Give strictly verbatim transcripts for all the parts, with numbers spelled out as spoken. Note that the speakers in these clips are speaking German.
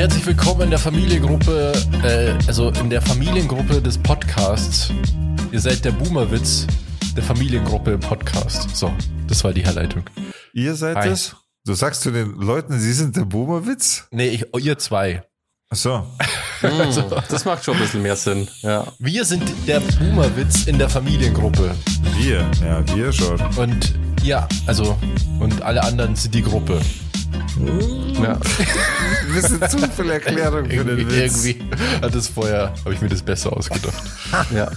herzlich willkommen in der Familiengruppe, äh, also in der Familiengruppe des Podcasts. Ihr seid der Boomerwitz der Familiengruppe im Podcast. So, das war die Herleitung. Ihr seid Hi. es? Du sagst zu den Leuten, sie sind der Boomerwitz? Nee, ich, ihr zwei. Ach so. Mm, das macht schon ein bisschen mehr Sinn. Ja. Wir sind der Boomerwitz in der Familiengruppe. Wir, ja, wir schon. Und ja, also, und alle anderen sind die Gruppe. Ja. Ein bisschen zu viel Erklärung für den Irgendwie, Witz. irgendwie hat es vorher, habe ich mir das besser ausgedacht. Ja.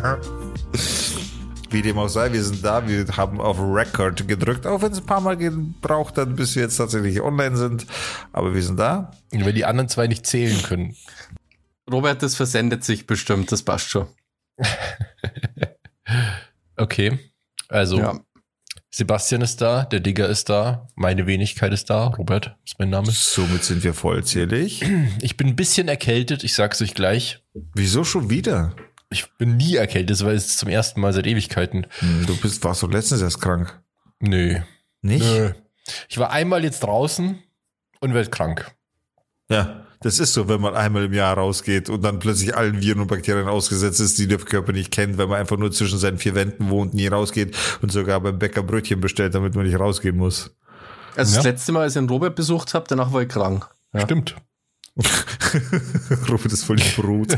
Wie dem auch sei, wir sind da, wir haben auf Record gedrückt, auch wenn es ein paar Mal gebraucht hat, bis wir jetzt tatsächlich online sind. Aber wir sind da. Und wenn die anderen zwei nicht zählen können. Robert, das versendet sich bestimmt, das passt schon. Okay, also Ja. Sebastian ist da, der Digger ist da, meine Wenigkeit ist da, Robert ist mein Name. Somit sind wir vollzählig. Ich bin ein bisschen erkältet, ich sag's euch gleich. Wieso schon wieder? Ich bin nie erkältet, weil es zum ersten Mal seit Ewigkeiten. Hm, Du bist, warst doch letztens erst krank. Nö. Nicht? Nö. Ich war einmal jetzt draußen und werd krank. Ja, das ist so, wenn man einmal im Jahr rausgeht und dann plötzlich allen Viren und Bakterien ausgesetzt ist, die der Körper nicht kennt, weil man einfach nur zwischen seinen vier Wänden wohnt, nie rausgeht und sogar beim Bäcker Brötchen bestellt, damit man nicht rausgehen muss. Also Ja. das letzte Mal, als ich den Robert besucht habe, danach war ich krank. Ja. Stimmt. Robert ist voll die Brut.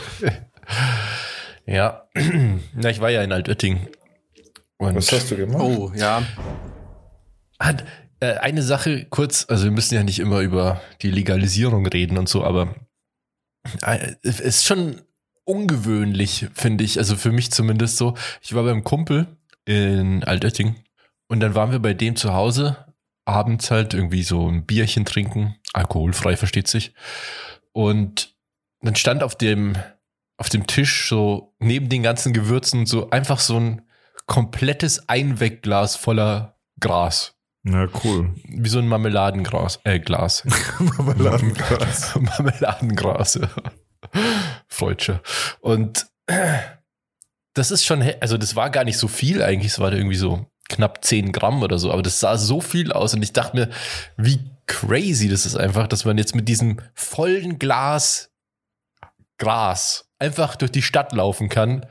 Ja. Na, ich war ja in Altötting. Und Was hast du gemacht? Oh, ja. Hat, äh, eine Sache kurz, also wir müssen ja nicht immer über die Legalisierung reden und so, aber äh, es ist schon ungewöhnlich, finde ich, also für mich zumindest so. Ich war beim Kumpel in Altötting und dann waren wir bei dem zu Hause, abends halt irgendwie so ein Bierchen trinken, alkoholfrei, versteht sich. Und dann stand auf dem, auf dem Tisch so neben den ganzen Gewürzen so einfach so ein komplettes Einwegglas voller Gras. Na, cool. Wie so ein Marmeladengras, äh, Glas. Marmeladengras. Marmeladengras, ja. Freudscher. Und äh, das ist schon, he- also das war gar nicht so viel eigentlich, es war da irgendwie so knapp zehn Gramm oder so, aber das sah so viel aus und ich dachte mir, wie crazy das ist einfach, dass man jetzt mit diesem vollen Glas Gras einfach durch die Stadt laufen kann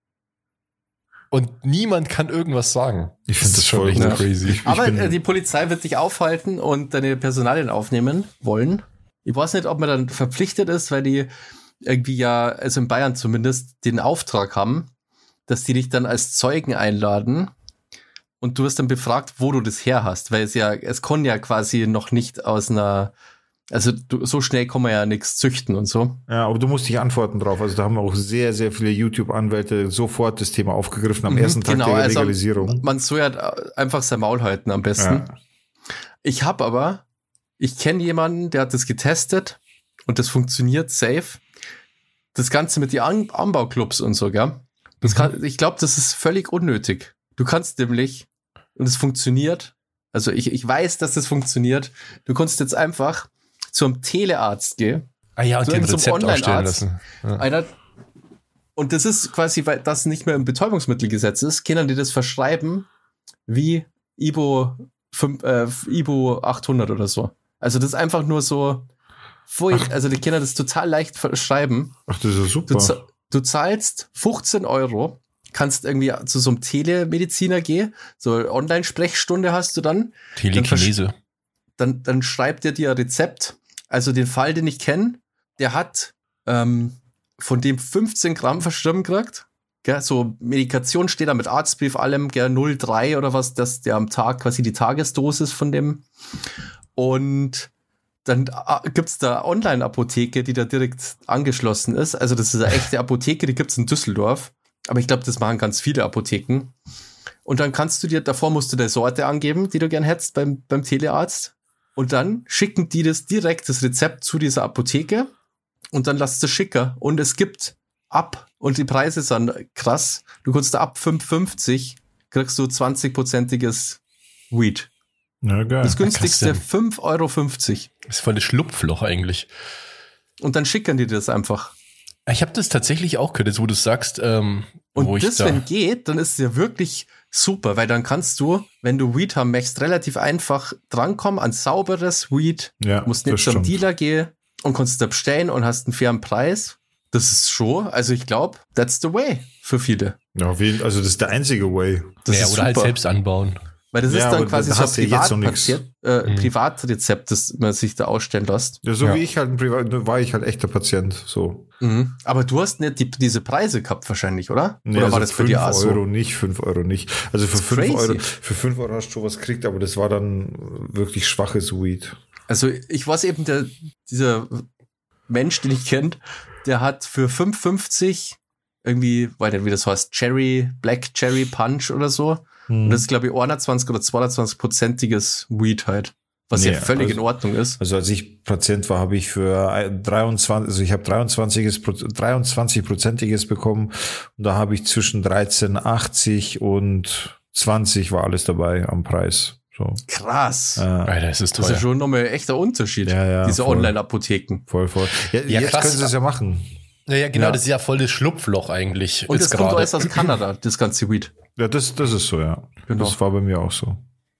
und niemand kann irgendwas sagen. Ich finde das voll echt gut. crazy. Ich, ich Aber bin, äh, die Polizei wird dich aufhalten und deine Personalien aufnehmen wollen. Ich weiß nicht, ob man dann verpflichtet ist, weil die irgendwie ja, also in Bayern zumindest, den Auftrag haben, dass die dich dann als Zeugen einladen und du wirst dann befragt, wo du das her hast, weil es ja, es kann ja quasi noch nicht aus einer, also du, so schnell kann man ja nichts züchten und so. ja, aber du musst dich antworten drauf. Also da haben auch sehr, sehr viele YouTube-Anwälte sofort das Thema aufgegriffen am Mhm, ersten Tag genau, der also Legalisierung. Man soll ja einfach sein Maul halten am besten. Ja. Ich habe aber, ich kenne jemanden, der hat das getestet und das funktioniert safe. Das Ganze mit den An- Anbauclubs und so, gell? Das kann, ich glaube, das ist völlig unnötig. Du kannst nämlich, und es funktioniert, also ich, ich weiß, dass das funktioniert, du kannst jetzt einfach zum Telearzt gehen, Ah ja, und So den in so einem Rezept ausstellen Online-Arzt. lassen. Ja. einer, und das ist quasi, weil das nicht mehr im Betäubungsmittelgesetz ist, können die das verschreiben wie Ibo, fünf, äh, Ibo achthundert oder so. Also das ist einfach nur so, voll, also die können das total leicht verschreiben. Ach, das ist ja Du, super. za- du zahlst fünfzehn Euro, kannst irgendwie zu so einem Telemediziner gehen, so eine Online-Sprechstunde hast du dann. Telekinese. Dann, dann schreibt er dir ein Rezept. Also den Fall, den ich kenne, der hat ähm, von dem fünfzehn Gramm verschrieben gekriegt. Gell, so Medikation steht da mit Arztbrief, allem, gell, null Komma drei oder was, dass der am Tag quasi die Tagesdosis von dem. Und dann äh, gibt's da Online-Apotheke, die da direkt angeschlossen ist. Also das ist eine echte Apotheke, die gibt's in Düsseldorf. Aber ich glaube, das machen ganz viele Apotheken. Und dann kannst du dir, davor musst du deine Sorte angeben, die du gern hättest beim, beim Telearzt. Und dann schicken die das direkt, das Rezept zu dieser Apotheke. Und dann lasst es schicken. Und es gibt ab, und die Preise sind krass, du kannst da ab fünf fünfzig kriegst du zwanzig-prozentiges Weed. Ja, geil. Das günstigste krass, fünf Euro fünfzig. Das ist voll das Schlupfloch eigentlich. Und dann schicken die das einfach. Ich habe das tatsächlich auch gehört, jetzt wo du es sagst. Ähm, Und wo ich das, da, wenn geht, dann ist es ja wirklich super, weil dann kannst du, wenn du Weed haben möchtest, relativ einfach drankommen an sauberes Weed. Ja, Du musst das nicht zum stimmt. Dealer gehen und kannst da bestellen und hast einen fairen Preis. Das ist schon, also ich glaube, that's the way für viele. Ja, also das ist der einzige Way. Das ja, ist oder super. halt selbst anbauen. Weil das Ja, ist dann aber quasi da so ein hast du jetzt noch Privatpatient, äh, Mhm. Privatrezept, das man sich da ausstellen lässt. Ja, so Ja. wie ich halt ein Privat, war ich halt echter Patient, so. Mhm. Aber du hast nicht die, diese Preise gehabt wahrscheinlich, oder? Nee, oder also war das für dich auch so? Euro nicht, fünf Euro nicht. Also für Das ist fünf crazy. Euro, für fünf Euro hast du schon was gekriegt, aber das war dann wirklich schwaches Weed. Also ich weiß eben, der, dieser Mensch, den ich kenne, der hat für fünf fünfzig irgendwie, weiß nicht, wie das heißt, Cherry, Black Cherry Punch oder so. Hm. Und das ist, glaube ich, einundzwanzig oder zweiundzwanzig-prozentiges Weed halt. Was Nee, ja völlig also- in Ordnung ist. Also als ich Patient war, habe ich für dreiundzwanzig, also ich habe dreiundzwanzig, dreiundzwanzig-prozentiges bekommen und da habe ich zwischen dreizehn achtzig und zwanzig war alles dabei am Preis. So. Krass. Äh, Alter, das ist Das ist ja teuer. schon nochmal ein echter Unterschied. Ja, ja, Diese voll. Online-Apotheken. voll, voll. Ja, Ja, jetzt krass. können sie es ja machen. Ja, ja, genau, Ja. das ist ja voll das Schlupfloch eigentlich. Und jetzt das kommt gerade. alles aus Kanada, das ganze Weed. Ja, das, das ist so, ja. Genau. Das war bei mir auch so.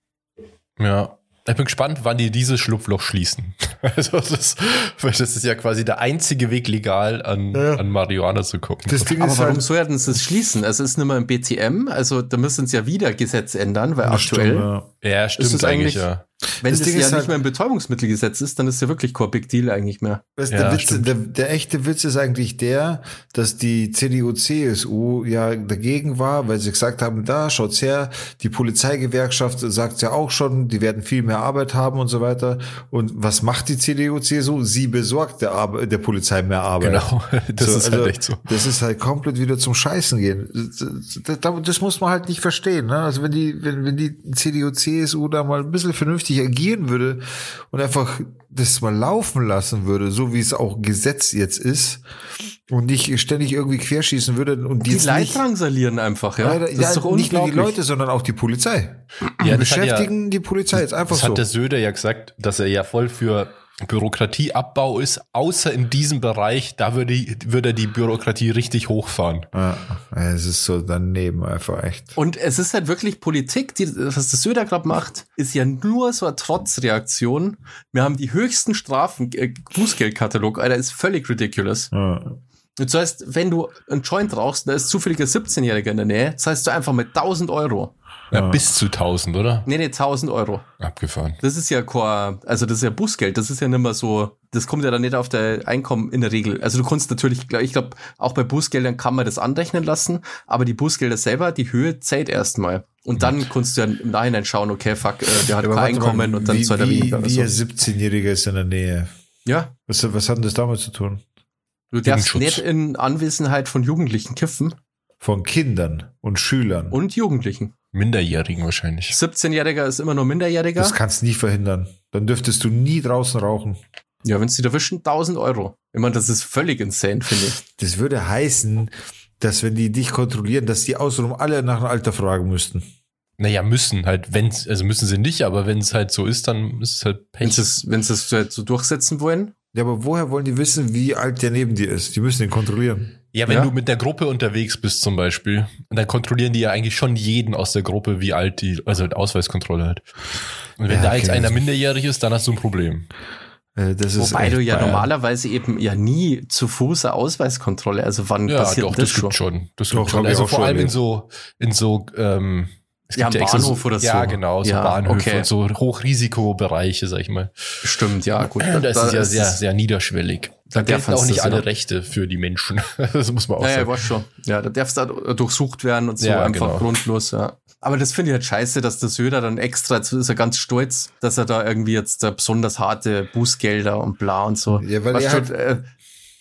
Ja. Ich bin gespannt, wann die dieses Schlupfloch schließen. Also das ist, weil das ist ja quasi der einzige Weg, legal an, Ja. an Marihuana zu kommen. Das Ding Aber ist warum halt, sollten sie es schließen? Es ist nicht mehr im B T M, also da müssen sie ja wieder Gesetz ändern, weil das aktuell, stimmt, ja. Ja, stimmt es eigentlich, eigentlich- ja. wenn Das das, Ding ja ist nicht halt- mehr im Betäubungsmittelgesetz ist, dann ist ja wirklich kein Big Deal eigentlich mehr. Weißt, Ja, der, Witz, stimmt. der, der echte Witz ist eigentlich der, dass die C D U C S U ja dagegen war, weil sie gesagt haben, da schaut's her, die Polizeigewerkschaft sagt ja auch schon, die werden viel mehr Arbeit haben und so weiter. Und was macht die C D U C S U? Sie besorgt der, Arbe- der Polizei mehr Arbeit. Genau, das So, ist also, halt echt so. Das ist halt komplett wieder zum Scheißen gehen. Das, das, das muss man halt nicht verstehen. Ne? Also wenn die, wenn, wenn die C D U C S U da mal ein bisschen vernünftig agieren würde und einfach das mal laufen lassen würde, so wie es auch Gesetz jetzt ist und nicht ständig irgendwie querschießen würde und Die jetzt Leute nicht, drangsalieren einfach, ja. ja, Das ja, ist doch nicht nur die unglaublich. Leute, sondern auch die Polizei. Die Ja, das hat ja- beschäftigen die Polizei jetzt einfach Das so. hat der Söder ja gesagt, dass er ja voll für Bürokratieabbau ist, außer in diesem Bereich, da würde, würde er die Bürokratie richtig hochfahren. Ja, es ist so daneben einfach echt. Und es ist halt wirklich Politik, die, was der Söder gerade macht, ist ja nur so eine Trotzreaktion. Wir haben die höchsten Strafen, äh, Bußgeldkatalog, Alter, ist völlig ridiculous. Ja. Das heißt, wenn du einen Joint rauchst, da ist zufälliger siebzehnjähriger in der Nähe, zahlst du einfach mit tausend Euro. Ja, Ja. bis zu tausend, oder? Nee, nee, tausend Euro. Abgefahren. Das ist ja kein, also das ist ja Bußgeld, das ist ja nicht mehr so, das kommt ja dann nicht auf der Einkommen in der Regel. Also du kannst natürlich, ich glaube, auch bei Bußgeldern kann man das anrechnen lassen, aber die Bußgelder selber, die Höhe zählt erstmal. Und dann kannst du ja im Nachhinein schauen, okay, fuck, äh, der hat Aber kein warte mal, Einkommen und dann wie, zahlt er wie, weniger. Oder wie ein so. siebzehnjähriger ist in der Nähe. Ja, Was, was hat denn das damit zu tun? du darfst Jugendschutz. nicht in Anwesenheit von Jugendlichen kiffen Von Kindern und Schülern. und Jugendlichen. Minderjährigen wahrscheinlich. siebzehnjähriger ist immer nur Minderjähriger. Das kannst du nie verhindern. Dann dürftest du nie draußen rauchen. Ja, wenn sie da erwischen, tausend Euro. Ich meine, das ist völlig insane, finde ich. Das würde heißen, dass wenn die dich kontrollieren, dass die außenrum alle nach dem Alter fragen müssten. Naja, müssen halt, wenn also müssen sie nicht, aber wenn es halt so ist, dann ist es halt Wenn Pech. sie es, wenn sie es so so durchsetzen wollen. Ja, aber woher wollen die wissen, wie alt der neben dir ist? Die müssen ihn kontrollieren. Ja, wenn Ja. du mit der Gruppe unterwegs bist zum Beispiel, und dann kontrollieren die ja eigentlich schon jeden aus der Gruppe, wie alt die, also halt Ausweiskontrolle halt. Und wenn Ja, da jetzt okay. einer minderjährig ist, dann hast du ein Problem. Äh, Das ist Wobei echt du ja Bayern. normalerweise eben ja nie zu Fuß eine Ausweiskontrolle, also wann Ja, passiert doch, das, das schon? gibt schon. Das Doch, gibt schon. hab ich Also auch vor schon allem in erlebt. so, in so, ähm, es Ja, gibt am extra Bahnhof so, oder so. Ja, genau, so Ja, Bahnhöfe okay. und so Hochrisikobereiche, sag ich mal. Stimmt, ja, gut. Da ist es ja ist sehr, es- sehr niederschwellig. Da da darf gelten auch man's nicht das, alle ja. Rechte für die Menschen. Das muss man auch Ja, ja, ich sagen. weiß schon. Ja, da darfst du durchsucht werden und so, Ja, einfach genau. grundlos, ja. Aber das finde ich halt scheiße, dass der Söder dann extra, jetzt ist er ganz stolz, dass er da irgendwie jetzt da besonders harte Bußgelder und bla und so. Ja, weil Was er schon, halt- äh,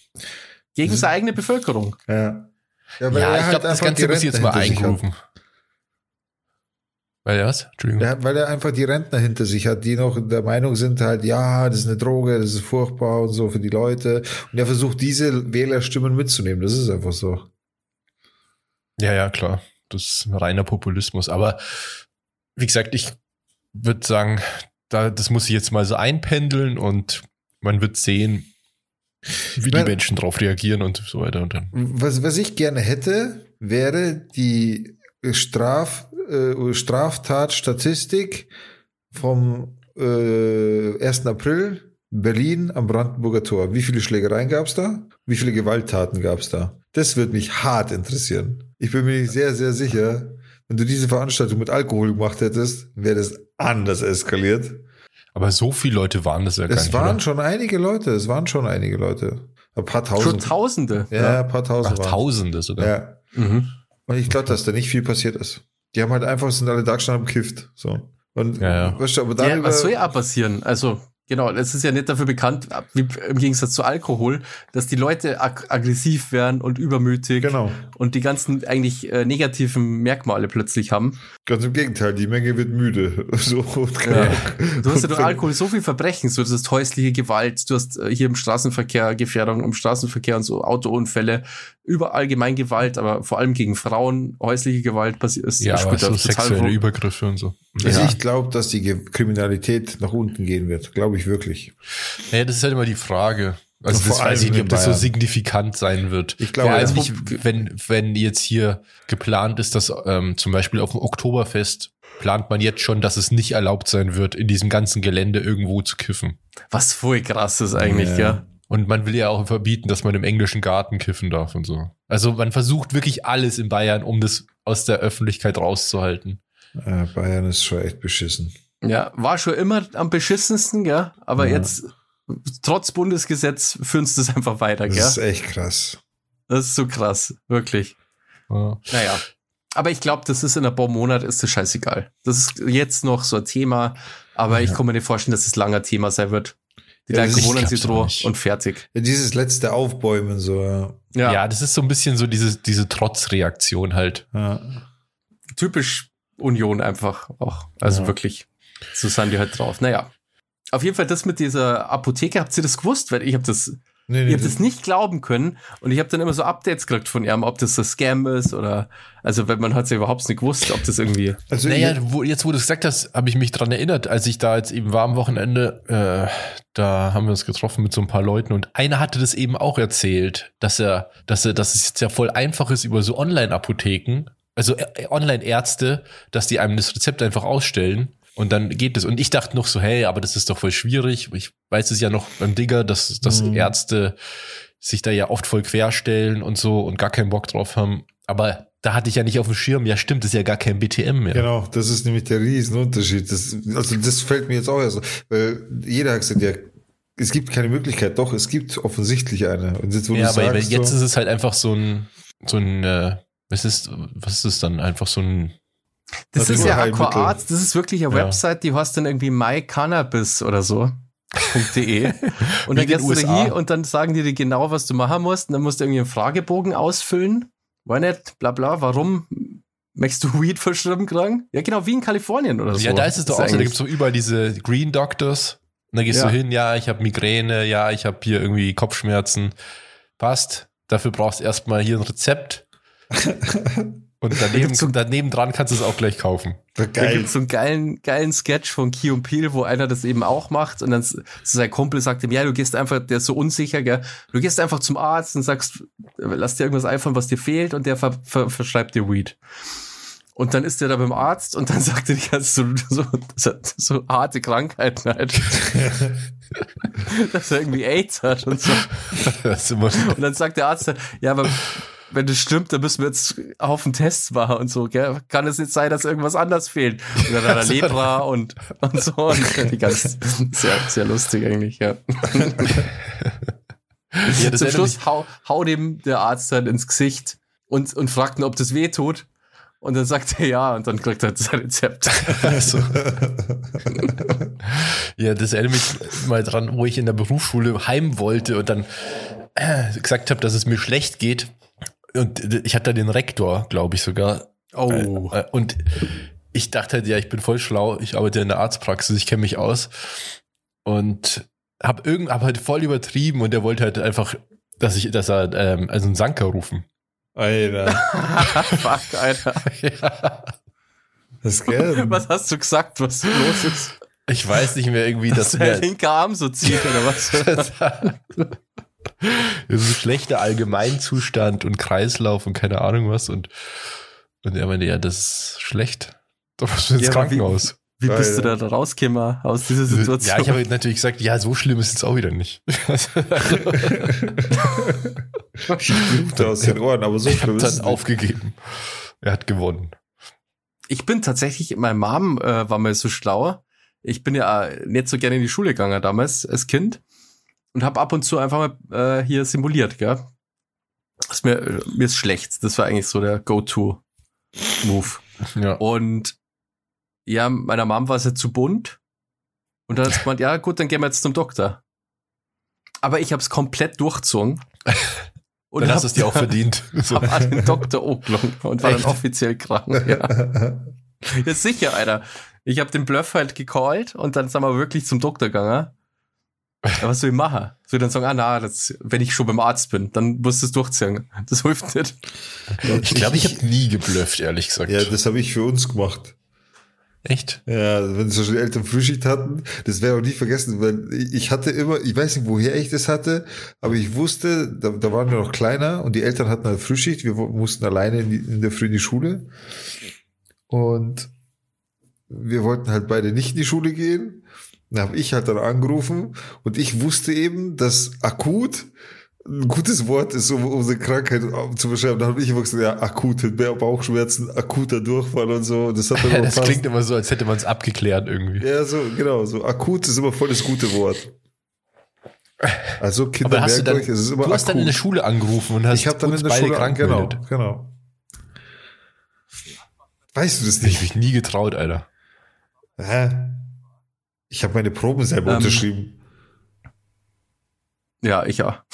gegen seine eigene Bevölkerung. Ja. Ja, weil Ja, er ich halt glaube, das einfach Ganze die muss ich jetzt Rentner mal hinter sich hat. eingrooven. Weil ja, was? Entschuldigung. Ja, weil er einfach die Rentner hinter sich hat, die noch der Meinung sind halt, ja, das ist eine Droge, das ist furchtbar und so für die Leute. Und er versucht, diese Wählerstimmen mitzunehmen. Das ist einfach so. Ja, ja, klar. Das ist reiner Populismus. Aber wie gesagt, ich würde sagen, da, das muss ich jetzt mal so einpendeln und man wird sehen, wie die Ja. Menschen drauf reagieren und so weiter. Und dann. Was, was ich gerne hätte, wäre die Straf, äh, Straftatstatistik vom äh, ersten April Berlin am Brandenburger Tor. Wie viele Schlägereien gab es da? Wie viele Gewalttaten gab es da? Das würde mich hart interessieren. Ich bin mir sehr, sehr sicher, wenn du diese Veranstaltung mit Alkohol gemacht hättest, wäre das anders eskaliert. Aber so viele Leute waren das ja gar nicht. Es waren oder? schon einige Leute, es waren schon einige Leute. Ein paar Tausend. Schon Tausende. Ja, ja, ein paar Tausend. Ach, Tausende sogar. Ja. Mhm. Und ich glaube, dass da nicht viel passiert ist. Die haben halt einfach, sind alle da gestanden und gekifft. So. Und, ja, ja. Weißt du, aber Ja, darüber, was soll ja auch passieren? Also, genau, es ist ja nicht dafür bekannt, wie im Gegensatz zu Alkohol, dass die Leute ag- aggressiv werden und übermütig Genau. und die ganzen eigentlich äh, negativen Merkmale plötzlich haben. Ganz im Gegenteil, die Menge wird müde. So, und Ja. Du hast ja durch und- Alkohol so viel Verbrechen, so das ist häusliche Gewalt, du hast äh, hier im Straßenverkehr Gefährdung, im Straßenverkehr und so Autounfälle, überall Gemeingewalt, aber vor allem gegen Frauen, häusliche Gewalt passiert ist. Ja, ist aber total so sexuelle rum. Übergriffe und so. Also Ja. ich glaube, dass die Ge- Kriminalität nach unten gehen wird. Glaube ich wirklich. Ja, das ist halt immer die Frage. Also Vor das weiß allem ich nicht, in ob das so Bayern. signifikant sein wird. Ich glaube, ja, also ja. nicht, wenn, wenn jetzt hier geplant ist, dass ähm, zum Beispiel auf dem Oktoberfest plant man jetzt schon, dass es nicht erlaubt sein wird, in diesem ganzen Gelände irgendwo zu kiffen. Was voll krass ist eigentlich, Ja. ja. Und man will ja auch verbieten, dass man im englischen Garten kiffen darf und so. Also man versucht wirklich alles in Bayern, um das aus der Öffentlichkeit rauszuhalten. Äh, Bayern ist schon echt beschissen. Ja, war schon immer am beschissensten, gell? Aber Ja. jetzt, trotz Bundesgesetz, führen sie das einfach weiter, Das gell? ist echt krass. Das ist so krass, wirklich. Ja. Naja. Aber ich glaube, das ist in ein paar Monaten ist das scheißegal. Das ist jetzt noch so ein Thema, aber Ja. ich kann mir nicht vorstellen, dass es ein langer Thema sein wird. Die Ja, Leute ich gewohnen glaub's sich auch drauf nicht. und fertig. Ja, dieses letzte Aufbäumen, so, ja. Ja, Ja, das ist so ein bisschen so diese, diese Trotzreaktion halt. ja. typisch Union einfach auch. Also Ja. wirklich, so sind die halt drauf. Naja. Auf jeden Fall das mit dieser Apotheke, habt ihr das gewusst? Weil ich habe das, Nee, ich nee, hab das nicht glauben können und ich habe dann immer so Updates gekriegt von ihm, ob das so Scam ist oder, also weil man hat ja überhaupt nicht gewusst, ob das irgendwie, also Naja, ich, wo, jetzt wo du es gesagt hast, habe ich mich dran erinnert, als ich da jetzt eben war am Wochenende, äh, da haben wir uns getroffen mit so ein paar Leuten und einer hatte das eben auch erzählt, dass er, dass er, dass es jetzt ja voll einfach ist über so Online-Apotheken, also äh, Online-Ärzte, dass die einem das Rezept einfach ausstellen und dann geht es. Und ich dachte noch so, hey, aber das ist doch voll schwierig. Ich weiß es ja noch beim Digger, dass, dass Mhm. Ärzte sich da ja oft voll querstellen und so und gar keinen Bock drauf haben. Aber da hatte ich ja nicht auf dem Schirm, ja stimmt, das ist ja gar kein B T M mehr. Genau, das ist nämlich der Riesenunterschied. Das, also das fällt mir jetzt auch erst, weil jeder hat gesagt, ja, es gibt keine Möglichkeit. Doch, es gibt offensichtlich eine. Und jetzt, wo Ja, du aber sagst, jetzt so, ist es halt einfach so ein, so ein, äh, was ist, was ist es dann? Einfach so ein, das ist ja Naturheilmittel. Aquarzt, das ist wirklich eine Ja. Website, die heißt dann irgendwie mycannabis oder so. .de. Und Wie dann in den gehst du U S da A. hier und dann sagen die dir genau, was du machen musst. Und dann musst du irgendwie einen Fragebogen ausfüllen. War nicht, bla bla, warum möchtest du Weed verschrieben kriegen? Ja, genau, wie in Kalifornien oder so. ja, da ist es doch auch so, da eigentlich- gibt's so überall diese Green Doctors. Und dann gehst Ja. du hin, ja, ich habe Migräne, ja, ich habe hier irgendwie Kopfschmerzen. Passt. Dafür brauchst du erstmal hier ein Rezept. Und daneben, gibt's so- daneben dran kannst du es auch gleich kaufen. Da geil. gibt es so einen geilen, geilen Sketch von Key und Peele, wo einer das eben auch macht und dann s- so sein Kumpel sagt ihm, ja, du gehst einfach, der ist so unsicher, gell? Du gehst einfach zum Arzt und sagst, lass dir irgendwas einfallen, was dir fehlt und der ver ver verschreibt dir Weed. Und dann ist der da beim Arzt und dann sagt er die ganze so, so, so harte Krankheiten halt. Dass er irgendwie AIDS hat und so. Das ist immer, Und dann sagt der Arzt, ja, aber wenn das stimmt, dann müssen wir jetzt einen Haufen Tests machen und so, gell? Kann es nicht sein, dass irgendwas anders fehlt? Und dann hat er Lepra und, und so. Und die ganz, sehr, sehr lustig eigentlich, ja. ja, das Zum erinnert Schluss mich- hau, hau dem der Arzt dann ins Gesicht und, und fragt ihn, ob das weh tut. Und dann sagt er ja und dann kriegt er sein Rezept. Also. Ja, das erinnert mich mal dran, wo ich in der Berufsschule heim wollte und dann äh, gesagt habe, dass es mir schlecht geht. Und ich hatte da den Rektor, glaube ich sogar. Oh. Äh, äh, und ich dachte halt, ja, ich bin voll schlau, ich arbeite in der Arztpraxis, ich kenne mich aus. Und habe irgend, hab halt voll übertrieben und der wollte halt einfach, dass ich, dass er, ähm, also einen Sanker rufen. Alter. Fuck, Alter. Ja. Das geht. Was hast du gesagt, was los ist? Ich weiß nicht mehr irgendwie, Dass dass der mir linke Arm so zieht oder was? das ist ein schlechter Allgemeinzustand und Kreislauf und keine Ahnung was. Und, und er meinte, ja, das ist schlecht. Da musst du ins Ja, aber wie- Krankenhaus. Wie bist Alter. du da rausgekommen aus dieser Situation? Ja, ich habe natürlich gesagt, ja, so schlimm ist es auch wieder nicht. Ich blute aus den Ohren, aber so ich habe schlimm ist es dann nicht. aufgegeben. Er hat gewonnen. Ich bin tatsächlich, meine Mom äh, war mal so schlau. Ich bin ja äh, nicht so gerne in die Schule gegangen damals als Kind und habe ab und zu einfach mal äh, hier simuliert, gell? Ist mir, äh, mir ist schlecht. Das war eigentlich so der Go-To-Move. Ja. Und ja, meiner Mom war es ja zu bunt. Und dann hat sie gemeint, ja gut, dann gehen wir jetzt zum Doktor. Aber ich habe es komplett durchgezogen. Und Dann hast du es dir auch verdient. So. Hab an den Doktor angelungen und war Echt? dann offiziell krank. Ja, ja sicher, Alter. Ich habe den Bluff halt gecallt und dann sind wir wirklich zum Doktor gegangen. Aber was soll ich machen? Soll ich dann sagen, ah na, das, wenn ich schon beim Arzt bin, dann musst du es durchziehen. Das hilft nicht. Ich glaube, ich habe nie geblufft, ehrlich gesagt. Ja, das habe ich für uns gemacht. Echt? Ja, wenn so schon Eltern Frühschicht hatten, das wäre auch nie vergessen, weil ich hatte immer, ich weiß nicht, woher ich das hatte, aber ich wusste, da, da waren wir noch kleiner und die Eltern hatten halt Frühschicht, wir mussten alleine in, die, in der Früh in die Schule und wir wollten halt beide nicht in die Schule gehen. Dann habe ich halt dann angerufen und ich wusste eben, dass akut ein gutes Wort ist, um unsere Krankheit zu beschreiben. Da habe ich immer gesagt, ja, akute Bauchschmerzen, akuter Durchfall und so. Das hat dann immer Das fast, klingt immer so, als hätte man es abgeklärt irgendwie. ja, so, genau, so akut ist immer voll das gute Wort. Also Kinder, Aber hast du merkt dann, euch, es ist immer du hast akut. dann in der Schule angerufen und hast Ich habe dann uns in der beide Schule, krank genau, gemeldet. genau. Weißt du das Ich nicht? mich nie getraut, Alter. Hä? Ich habe meine Proben selber Ähm, unterschrieben. Ja, ich ja.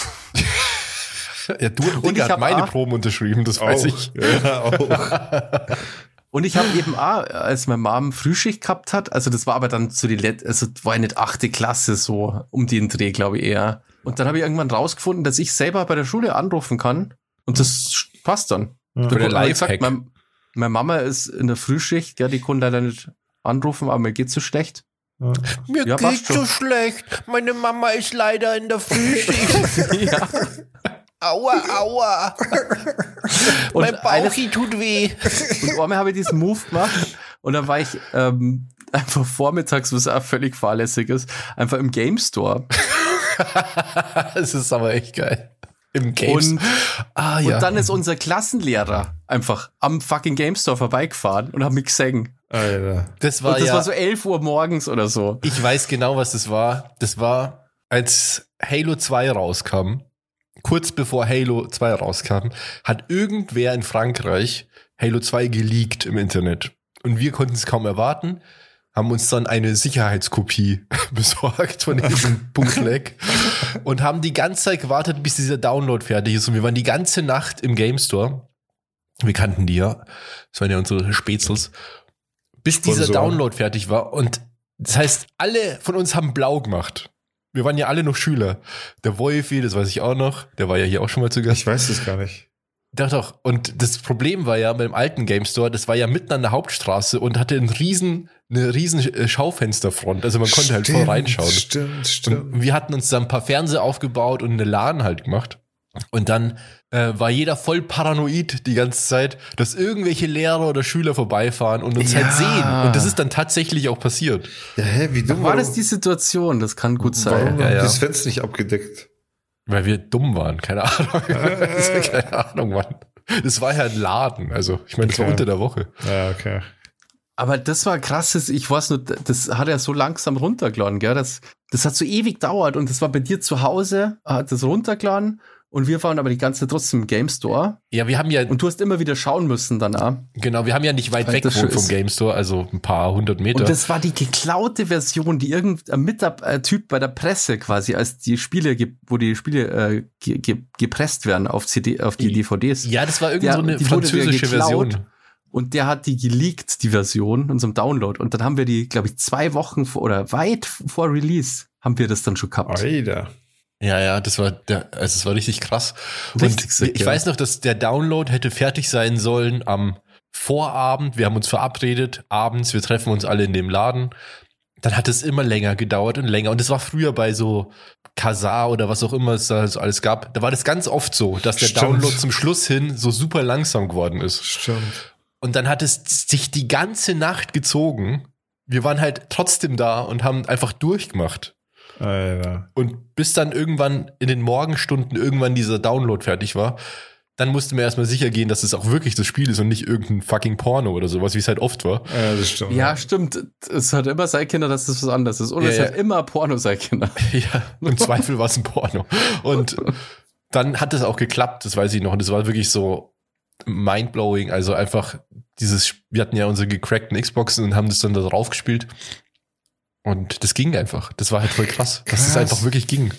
Ja, du und Und Digga ich hat hab meine auch- Proben unterschrieben, das weiß ich. Ja, auch. Und ich habe eben auch, als meine Mom Frühschicht gehabt hat, also das war aber dann zu die Let also war ja nicht achte Klasse so, um den Dreh, glaube ich eher. Und dann habe ich irgendwann rausgefunden, dass ich selber bei der Schule anrufen kann und das passt dann. Ja. Da der habe ich gesagt, Lifehack. mein, meine Mama ist in der Frühschicht, ja, die konnte leider nicht anrufen, aber mir geht's so schlecht. Ja. Mir Ja, passt schon. schlecht. Meine Mama ist leider in der Frühschicht. Ja. Aua, aua. Und mein eines- Bauchi tut weh. Und einmal habe ich diesen Move gemacht und dann war ich ähm, einfach vormittags, was auch völlig fahrlässig ist, einfach im Game Store. Das ist aber echt geil. Im Games. Und, ah, ja. und dann ist unser Klassenlehrer einfach am fucking Game Store vorbeigefahren und hat mich gesehen. Alter. das war Und das ja, war so elf Uhr morgens oder so. ich weiß genau, was das war. Das war, als Halo zwei rauskam, kurz bevor Halo zwei rauskam, hat irgendwer in Frankreich Halo zwei geleakt im Internet. Und wir konnten es kaum erwarten, haben uns dann eine Sicherheitskopie besorgt von diesem Bootleg und haben die ganze Zeit gewartet, bis dieser Download fertig ist. Und wir waren die ganze Nacht im Game Store. Wir kannten die ja. Das waren ja unsere Spätzels. Bis dieser Sponsor. Download fertig war. Und das heißt, alle von uns haben blau gemacht. Wir waren ja alle noch Schüler. Der Wolfi, das weiß ich auch noch. Der war ja hier auch schon mal zu Gast. Ich weiß das gar nicht. Doch, doch. Und das Problem war ja mit dem alten Game Store, das war ja mitten an der Hauptstraße und hatte einen riesen, eine riesen äh, Schaufensterfront. Also man konnte halt voll reinschauen. Stimmt, stimmt. Und wir hatten uns dann ein paar Fernseher aufgebaut und eine LAN halt gemacht. Und dann äh, war jeder voll paranoid die ganze Zeit, dass irgendwelche Lehrer oder Schüler vorbeifahren und uns Ja. halt sehen. Und das ist dann tatsächlich auch passiert. Ja, hä, wie dumm War das die Situation? Das kann gut sein. Warum Ja, haben ja. die das Fenster nicht abgedeckt? Weil wir dumm waren, keine Ahnung. keine Ahnung, Mann. Das war ja ein Laden. Also, ich meine, das war Okay. unter der Woche. Ja, okay. Aber das war krasses, ich weiß nur, das hat er so langsam runtergeladen, gell? Das, das hat so ewig dauert und das war bei dir zu Hause, hat das runtergeladen und wir waren aber die ganze Zeit trotzdem im Game Store Ja, wir haben ja, und du hast immer wieder schauen müssen dann auch. genau, wir haben ja nicht weit Weil weg das gewohnt schon vom ist. Game Store, also ein paar hundert Meter. Und das war die geklaute Version, die irgendein Mitab- äh, Typ bei der Presse quasi, als die Spiele, ge- wo die Spiele äh, ge- ge- gepresst werden auf C D, auf die D V Ds. ja, das war irgend Ja, so eine die wurde wieder französische geklaut. Version. Und der hat die geleakt, die Version, unserem Download. Und dann haben wir die, glaube ich, zwei Wochen vor, oder weit vor Release haben wir das dann schon gehabt. Alter. Ja, ja, das war der, also es war richtig krass. Richtig und sick, ich ja. weiß noch, dass der Download hätte fertig sein sollen am Vorabend. Wir haben uns verabredet, abends, wir treffen uns alle in dem Laden. Dann hat es immer länger gedauert und länger. Und das war früher bei so Kazaa oder was auch immer es da so alles gab. Da war das ganz oft so, dass der Stimmt. Download zum Schluss hin so super langsam geworden ist. Stimmt. Und dann hat es sich die ganze Nacht gezogen, wir waren halt trotzdem da und haben einfach durchgemacht. Alter. Und bis dann irgendwann in den Morgenstunden irgendwann dieser Download fertig war, dann mussten wir erstmal sicher gehen, dass es auch wirklich das Spiel ist und nicht irgendein fucking Porno oder sowas, wie es halt oft war. Ja, das stimmt. Ja, stimmt. Es hat immer sein Kinder, dass das was anderes ist. Und Ja, es ja. hat immer Porno sein Kinder. Ja, im Zweifel war es ein Porno. Und dann hat es auch geklappt, das weiß ich noch. Und es war wirklich so mindblowing. Also einfach dieses, wir hatten ja unsere gecrackten Xboxen und haben das dann da drauf gespielt. Und das ging einfach. Das war halt voll krass, dass es einfach wirklich ging.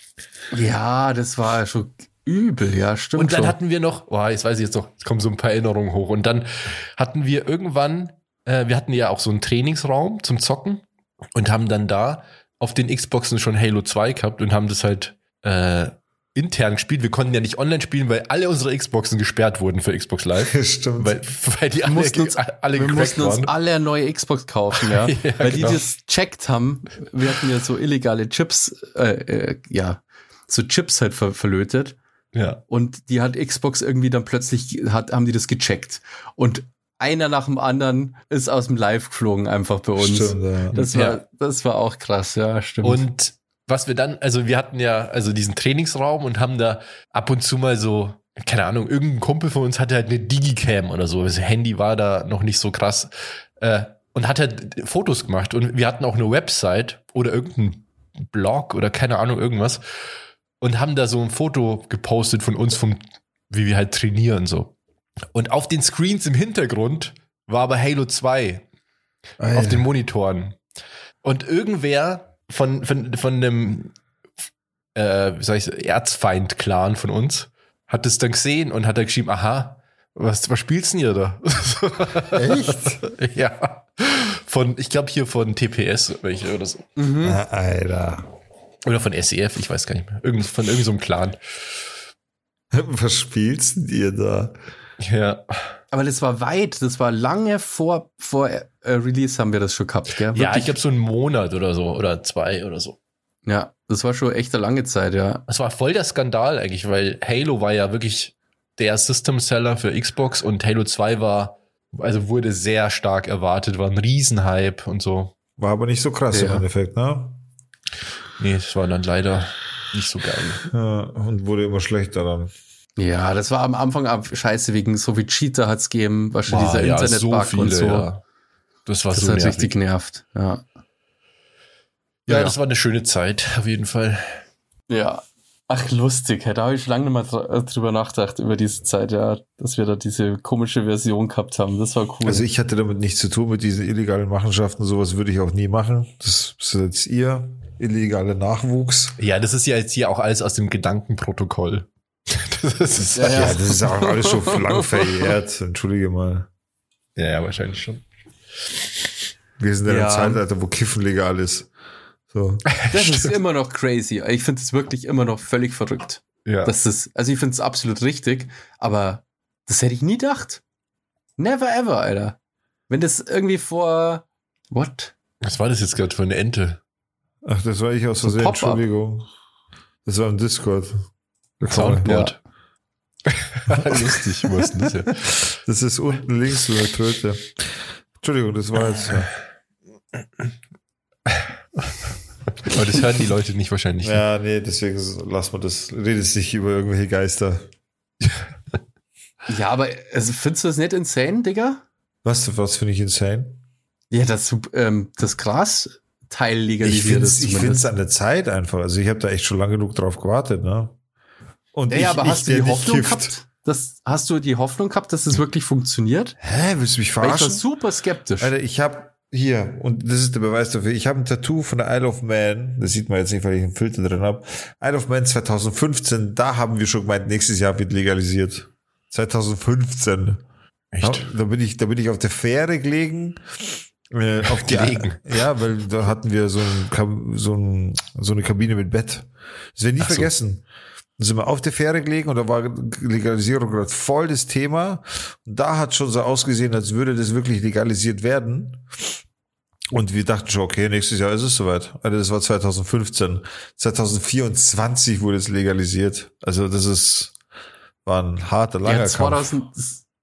Ja, das war schon übel, ja, stimmt. Und dann schon. hatten wir noch, boah, jetzt weiß ich jetzt noch, es kommen so ein paar Erinnerungen hoch. Und dann hatten wir irgendwann, äh, wir hatten ja auch so einen Trainingsraum zum Zocken und haben dann da auf den Xboxen schon Halo zwei gehabt und haben das halt äh, intern gespielt. Wir konnten ja nicht online spielen, weil alle unsere Xboxen gesperrt wurden für Xbox Live. Stimmt. Weil, weil die Wir alle, mussten uns, alle wir gecrackt mussten uns waren. alle eine neue Xbox kaufen, ja. Ja, weil genau. die das checkt haben. Wir hatten ja so illegale Chips, äh, äh, ja, so Chips halt ver verlötet. Ja. Und die hat Xbox irgendwie dann plötzlich, hat, haben die das gecheckt. Und einer nach dem anderen ist aus dem Live geflogen einfach bei uns. Stimmt, ja. Das war, Ja. das war auch krass, ja, stimmt. Und was wir dann, also wir hatten ja also diesen Trainingsraum und haben da ab und zu mal so, keine Ahnung, irgendein Kumpel von uns hatte halt eine Digicam oder so. Das Handy war da noch nicht so krass. Äh, und hat halt Fotos gemacht. Und wir hatten auch eine Website oder irgendein Blog oder keine Ahnung, irgendwas. Und haben da so ein Foto gepostet von uns, vom, wie wir halt trainieren so. Und auf den Screens im Hintergrund war aber Halo zwei Alter. auf den Monitoren. Und irgendwer von, von, von einem äh, wie soll ich sagen, Erzfeind-Clan von uns hat es dann gesehen und hat dann geschrieben, aha, was, was spielst denn ihr da? Echt? Ja. Von, ich glaube hier von T P S welche oder so. Mhm. Ah, Alter. Oder von S E F, ich weiß gar nicht mehr. Irgend, von irgendeinem so einem Clan. Was spielst denn ihr da? Ja. Aber das war weit, das war lange vor, vor äh, Release haben wir das schon gehabt, gell? Ja, Wirklich? ich glaube so einen Monat oder so oder zwei oder so. Ja, das war schon echt eine lange Zeit, ja. Es war voll der Skandal eigentlich, weil Halo war ja wirklich der System-Seller für Xbox und Halo zwei war, also wurde sehr stark erwartet, war ein Riesenhype und so. War aber nicht so krass Ja. im Endeffekt, ne? Nee, es war dann leider nicht so geil. Ja, und wurde immer schlechter dann. Ja, das war am Anfang ab scheiße, wegen so wie Cheater hat's gegeben, war schon Boah, dieser ja, Internet-Bug und so. ja. Das war Das so hat nervig. richtig genervt, ja. Ja, Ja. das war eine schöne Zeit, auf jeden Fall. Ja. Ach, lustig, da habe ich schon lange nicht mal dr- drüber nachgedacht, über diese Zeit, ja, dass wir da diese komische Version gehabt haben. Das war cool. Also ich hatte damit nichts zu tun mit diesen illegalen Machenschaften. Sowas würde ich auch nie machen. Das ist jetzt ihr illegale Nachwuchs. Ja, das ist ja jetzt hier auch alles aus dem Gedankenprotokoll. Das ist, Ja, Ja, das ist auch alles schon lang verjährt. Entschuldige mal. ja, ja, wahrscheinlich schon. Wir sind in einem Ja. Zeitalter, wo Kiffen legal ist. So. Das ist immer noch crazy. Ich finde es wirklich immer noch völlig verrückt. Ja. Das ist, also ich finde es absolut richtig, aber das hätte ich nie gedacht. Never ever, Alter. Wenn das irgendwie vor, what? Was war das jetzt gerade für eine Ente? Ach, das war ich aus So Versehen. Pop-up. Entschuldigung. Das war im Discord. Soundboard. Lustig, wo ist denn das jetzt? Das ist unten links so eine Tröte. Entschuldigung, das war jetzt. Ja, Aber das hören die Leute nicht wahrscheinlich. ja nee, deswegen lass mal das. Redest nicht über irgendwelche Geister. Ja, aber also, findest du das nicht insane, Digga? Was, was finde ich insane? Ja, das, ähm, das Gras-Teil Ich legalisiert finde ist es ich zumindest. find's an der Zeit einfach. Also ich habe da echt schon lange genug drauf gewartet, ne? Und Ja, ich, ja, aber ich, hast du der die nicht Hoffnung kifft. gehabt? Das, hast du die Hoffnung gehabt, dass es wirklich funktioniert? Hä, willst du mich Weil ich war verarschen? super skeptisch. Alter, ich habe hier, und das ist der Beweis dafür, ich habe ein Tattoo von der Isle of Man, das sieht man jetzt nicht, weil ich einen Filter drin habe. Isle of Man zwanzig fünfzehn, da haben wir schon gemeint, nächstes Jahr wird legalisiert. zwanzig fünfzehn. Echt? Ja, da bin ich, da bin ich auf der Fähre gelegen. Äh, auf die, Gelegen? Ja, weil da hatten wir so, ein, Kab- so, ein, so eine Kabine mit Bett. Das werde ich nie Ach so. vergessen. Dann sind wir auf der Fähre gelegen und da war Legalisierung gerade voll das Thema. Und da hat schon so ausgesehen, als würde das wirklich legalisiert werden. Und wir dachten schon, okay, nächstes Jahr ist es soweit. Also das war zwanzig fünfzehn. zwanzig vierundzwanzig wurde es legalisiert. Also das ist, war ein harter, langer Ja, Kampf. zweitausend,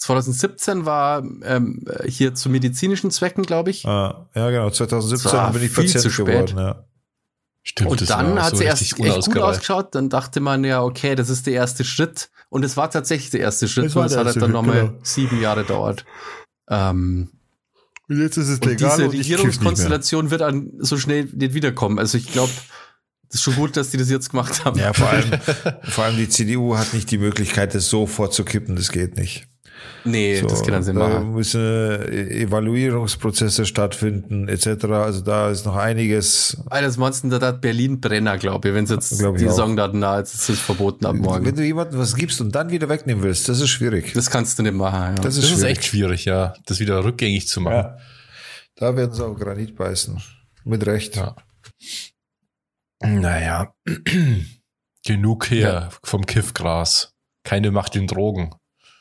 zwanzig siebzehn war ähm, hier zu medizinischen Zwecken, glaube ich. Ah, ja, genau. zwanzig siebzehn war bin ich viel Patient zu spät. geworden, ja. Stimmt, Und das dann war hat so sie erst richtig echt gut unausgereift. ausgeschaut. Dann dachte man ja, okay, das ist der erste Schritt. Und es war tatsächlich der erste Schritt. Das war Und es der hat halt erste dann Schritt, nochmal genau. sieben Jahre gedauert. Ähm, Und jetzt ist es und legal diese und ich kiff nicht mehr. Regierungskonstellation wird dann so schnell nicht wiederkommen. Also ich glaube, das ist schon gut, dass die das jetzt gemacht haben. Ja, vor allem, vor allem die C D U hat nicht die Möglichkeit, das sofort zu kippen. Das geht nicht. Nee, So, das kann dann Sinn da machen. müssen Evaluierungsprozesse stattfinden, et cetera. Also da ist noch einiges. Alles Monster, da hat Berlin Brenner, glaube ich, wenn sie jetzt Glaub ich die auch. sagen, da na, jetzt ist es verboten ab morgen. Wenn du jemandem was gibst und dann wieder wegnehmen willst, das ist schwierig. Das kannst du nicht machen. Ja. Das ist Das ist schwierig. echt schwierig, ja, das wieder rückgängig zu machen. Ja. Da werden sie auf Granit beißen. Mit Recht. Ja. Naja, genug hier Ja. vom Kiffgras. Keine Macht in Drogen.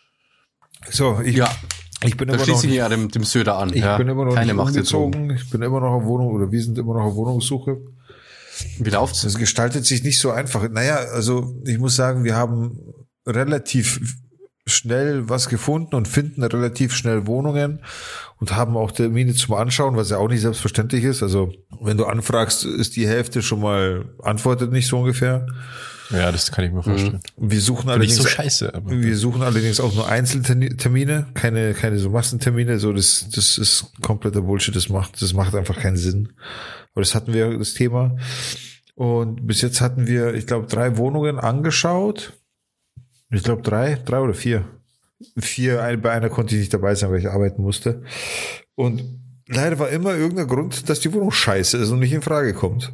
So, ich, ja, ich bin da immer noch schließe ich mich ja dem, dem Söder an. Ich ja. bin immer noch Keine nicht Macht in Drogen. umgezogen. Ich bin immer noch auf Wohnung oder wir sind immer noch auf Wohnungssuche. Wie läuft's? Das gestaltet sich nicht so einfach. Naja, also ich muss sagen, wir haben relativ schnell was gefunden und finden relativ schnell Wohnungen und haben auch Termine zum Anschauen, was ja auch nicht selbstverständlich ist. Also wenn du anfragst, ist die Hälfte schon mal, antwortet nicht so ungefähr. Ja, das kann ich mir vorstellen. Wir suchen Nicht allerdings so scheiße. Aber Wir suchen allerdings auch nur Einzeltermine, keine, keine so Massentermine, so das, das ist kompletter Bullshit, das macht, das macht einfach keinen Sinn. Aber das hatten wir, das Thema. Und bis jetzt hatten wir, ich glaube, drei Wohnungen angeschaut. Ich glaube, drei, drei oder vier. Vier, ein- bei einer konnte ich nicht dabei sein, weil ich arbeiten musste. Und leider war immer irgendein Grund, dass die Wohnung scheiße ist und nicht in Frage kommt.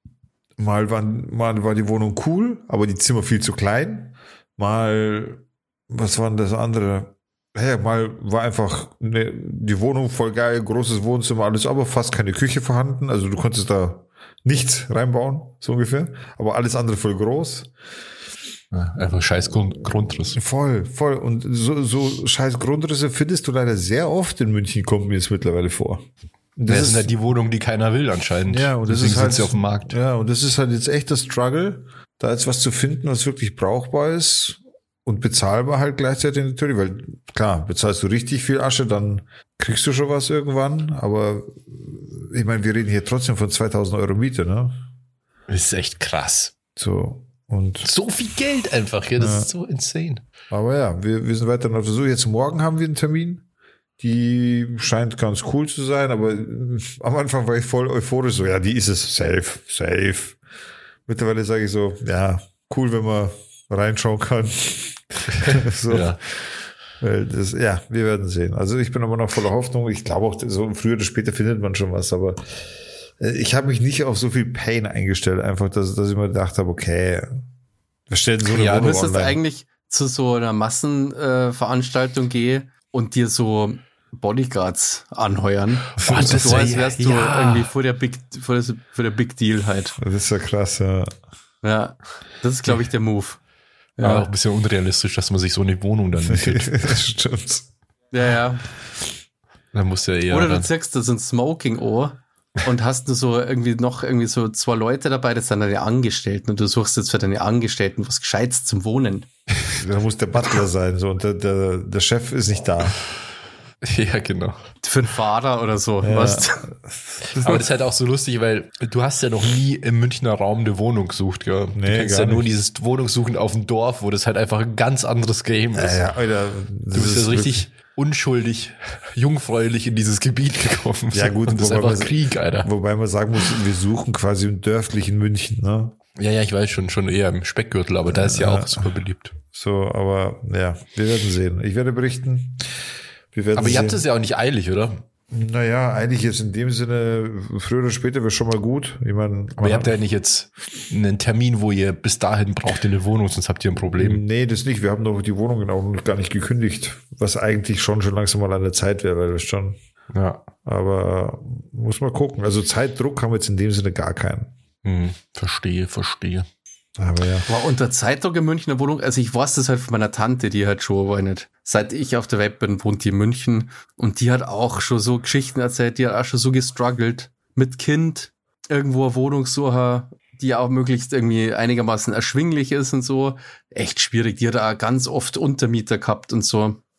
Mal war, mal war die Wohnung cool, aber die Zimmer viel zu klein. Mal, was war denn das andere? Hey, mal war einfach ne, die Wohnung voll geil, großes Wohnzimmer, alles, aber fast keine Küche vorhanden. Also du konntest da nichts reinbauen, so ungefähr. Aber alles andere voll groß. ja, einfach scheiß Grund, Grundriss. Voll, voll. Und so, so scheiß Grundrisse findest du leider sehr oft in München, kommt mir jetzt mittlerweile vor. Und Das, das sind ja die Wohnungen, die keiner will anscheinend. Ja, und das Deswegen ist halt, sind sie auf dem Markt. Ja, und das ist halt jetzt echt das Struggle, da jetzt was zu finden, was wirklich brauchbar ist und bezahlbar halt gleichzeitig natürlich, weil klar, bezahlst du richtig viel Asche, dann kriegst du schon was irgendwann, aber ich meine, wir reden hier trotzdem von zweitausend Euro Miete, ne? Das ist echt krass. So, und, So viel Geld einfach, ja, das Ja. ist so insane. aber ja, wir, wir sind weiter auf der Suche. Jetzt morgen haben wir einen Termin. Die scheint ganz cool zu sein, aber am Anfang war ich voll euphorisch, so, ja, die ist es, safe, safe. Mittlerweile sage ich so, ja, cool, wenn man reinschauen kann. so, Ja. weil das, ja, wir werden sehen. Also ich bin aber noch voller Hoffnung. Ich glaube auch, so früher oder später findet man schon was, aber äh, ich habe mich nicht auf so viel Pain eingestellt, einfach, dass, dass ich mir gedacht habe, okay, wir stellen so eine Ja, du Wohnung müsstest online. eigentlich zu so einer Massenveranstaltung äh, Veranstaltung gehen und dir so Bodyguards anheuern. Boah, Und das so, als wär- wärst du ja. irgendwie vor der Big, vor der, vor der Big Deal halt. Das ist ja krass, ja. Ja, das ist, glaube ich, der Move. Aber Ja, auch ein bisschen unrealistisch, dass man sich so eine Wohnung dann mietet. das stimmt. ja. ja. Dann muss ja eher Oder du dann, zeigst das ein Smoking-Ohr und hast du so irgendwie noch irgendwie so zwei Leute dabei, das sind deine Angestellten und du suchst jetzt für deine Angestellten was Gescheites zum Wohnen. Da muss der Butler sein, so, und der, der, der Chef ist nicht da. ja, genau. Für einen Fahrer oder so. Ja. Weißt? Aber das ist halt auch so lustig, weil du hast ja noch nie im Münchner Raum eine Wohnung gesucht, gell? Du Nee, kennst gar ja nur nicht. dieses Wohnungssuchen auf dem Dorf, wo das halt einfach ein ganz anderes Game ist. Ja, ja, Alter, das Du bist ja ist so richtig unschuldig, jungfräulich in dieses Gebiet gekommen. Ja, gut, und das ist wobei einfach man- Krieg, Alter. Wobei man sagen muss, wir suchen quasi im dörflichen München, ne? Ja, ja, ich weiß schon, schon eher im Speckgürtel, aber da ist ja auch super beliebt. So, aber ja, wir werden sehen. Ich werde berichten. Wir werden Aber ihr sehen. habt es ja auch nicht eilig, oder? Naja, eigentlich ist in dem Sinne, früher oder später wäre schon mal gut. Ich meine, Aber ihr habt ja nicht jetzt einen Termin, wo ihr bis dahin braucht ihr eine Wohnung, sonst habt ihr ein Problem. Nee, das nicht. Wir haben doch die Wohnungen auch noch gar nicht gekündigt, was eigentlich schon schon langsam mal an der Zeit wäre, weil wir schon. Ja. Aber muss mal gucken. Also Zeitdruck haben wir jetzt in dem Sinne gar keinen. Hm, verstehe, verstehe. Aber ja. War unter Zeitdruck in München eine Wohnung, also ich weiß das halt von meiner Tante, die halt schon, weiß nicht, seit ich auf der Welt bin, wohnt die in München und die hat auch schon so Geschichten erzählt, die hat auch schon so gestruggelt mit Kind, irgendwo eine Wohnung suchen, die auch möglichst irgendwie einigermaßen erschwinglich ist und so. Echt schwierig, die hat auch ganz oft Untermieter gehabt und so.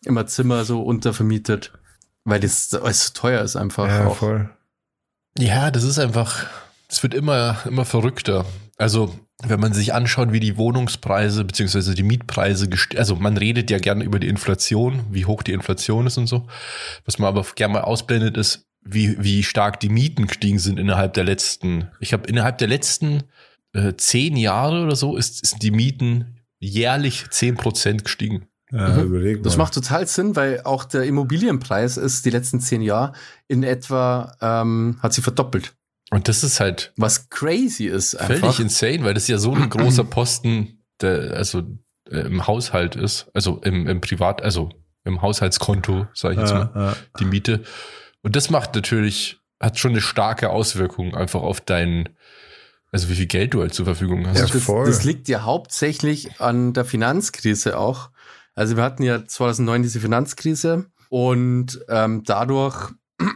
immer Zimmer so untervermietet, weil das alles so teuer ist einfach. Ja, auch. voll. Ja, das ist einfach, es wird immer, immer verrückter. Also, wenn man sich anschaut, wie die Wohnungspreise beziehungsweise die Mietpreise gestiegen, also man redet ja gerne über die Inflation, wie hoch die Inflation ist und so. Was man aber gerne mal ausblendet ist, wie, wie stark die Mieten gestiegen sind innerhalb der letzten, ich habe innerhalb der letzten äh, zehn Jahre oder so ist, ist die Mieten jährlich zehn Prozent gestiegen. Ja, Mhm. überleg mal. Das macht total Sinn, weil auch der Immobilienpreis ist die letzten zehn Jahre in etwa, ähm, hat sich verdoppelt. Und das ist halt Was crazy ist einfach. völlig insane, weil das ja so ein großer Posten, der also äh, im Haushalt ist, also im, im Privat, also im Haushaltskonto, sage ich jetzt mal, ja, ja. die Miete. Und das macht natürlich, hat schon eine starke Auswirkung einfach auf dein, also wie viel Geld du halt zur Verfügung hast. Ja, das, voll. das liegt ja hauptsächlich an der Finanzkrise auch. Also wir hatten ja zweitausendneun diese Finanzkrise und ähm, dadurch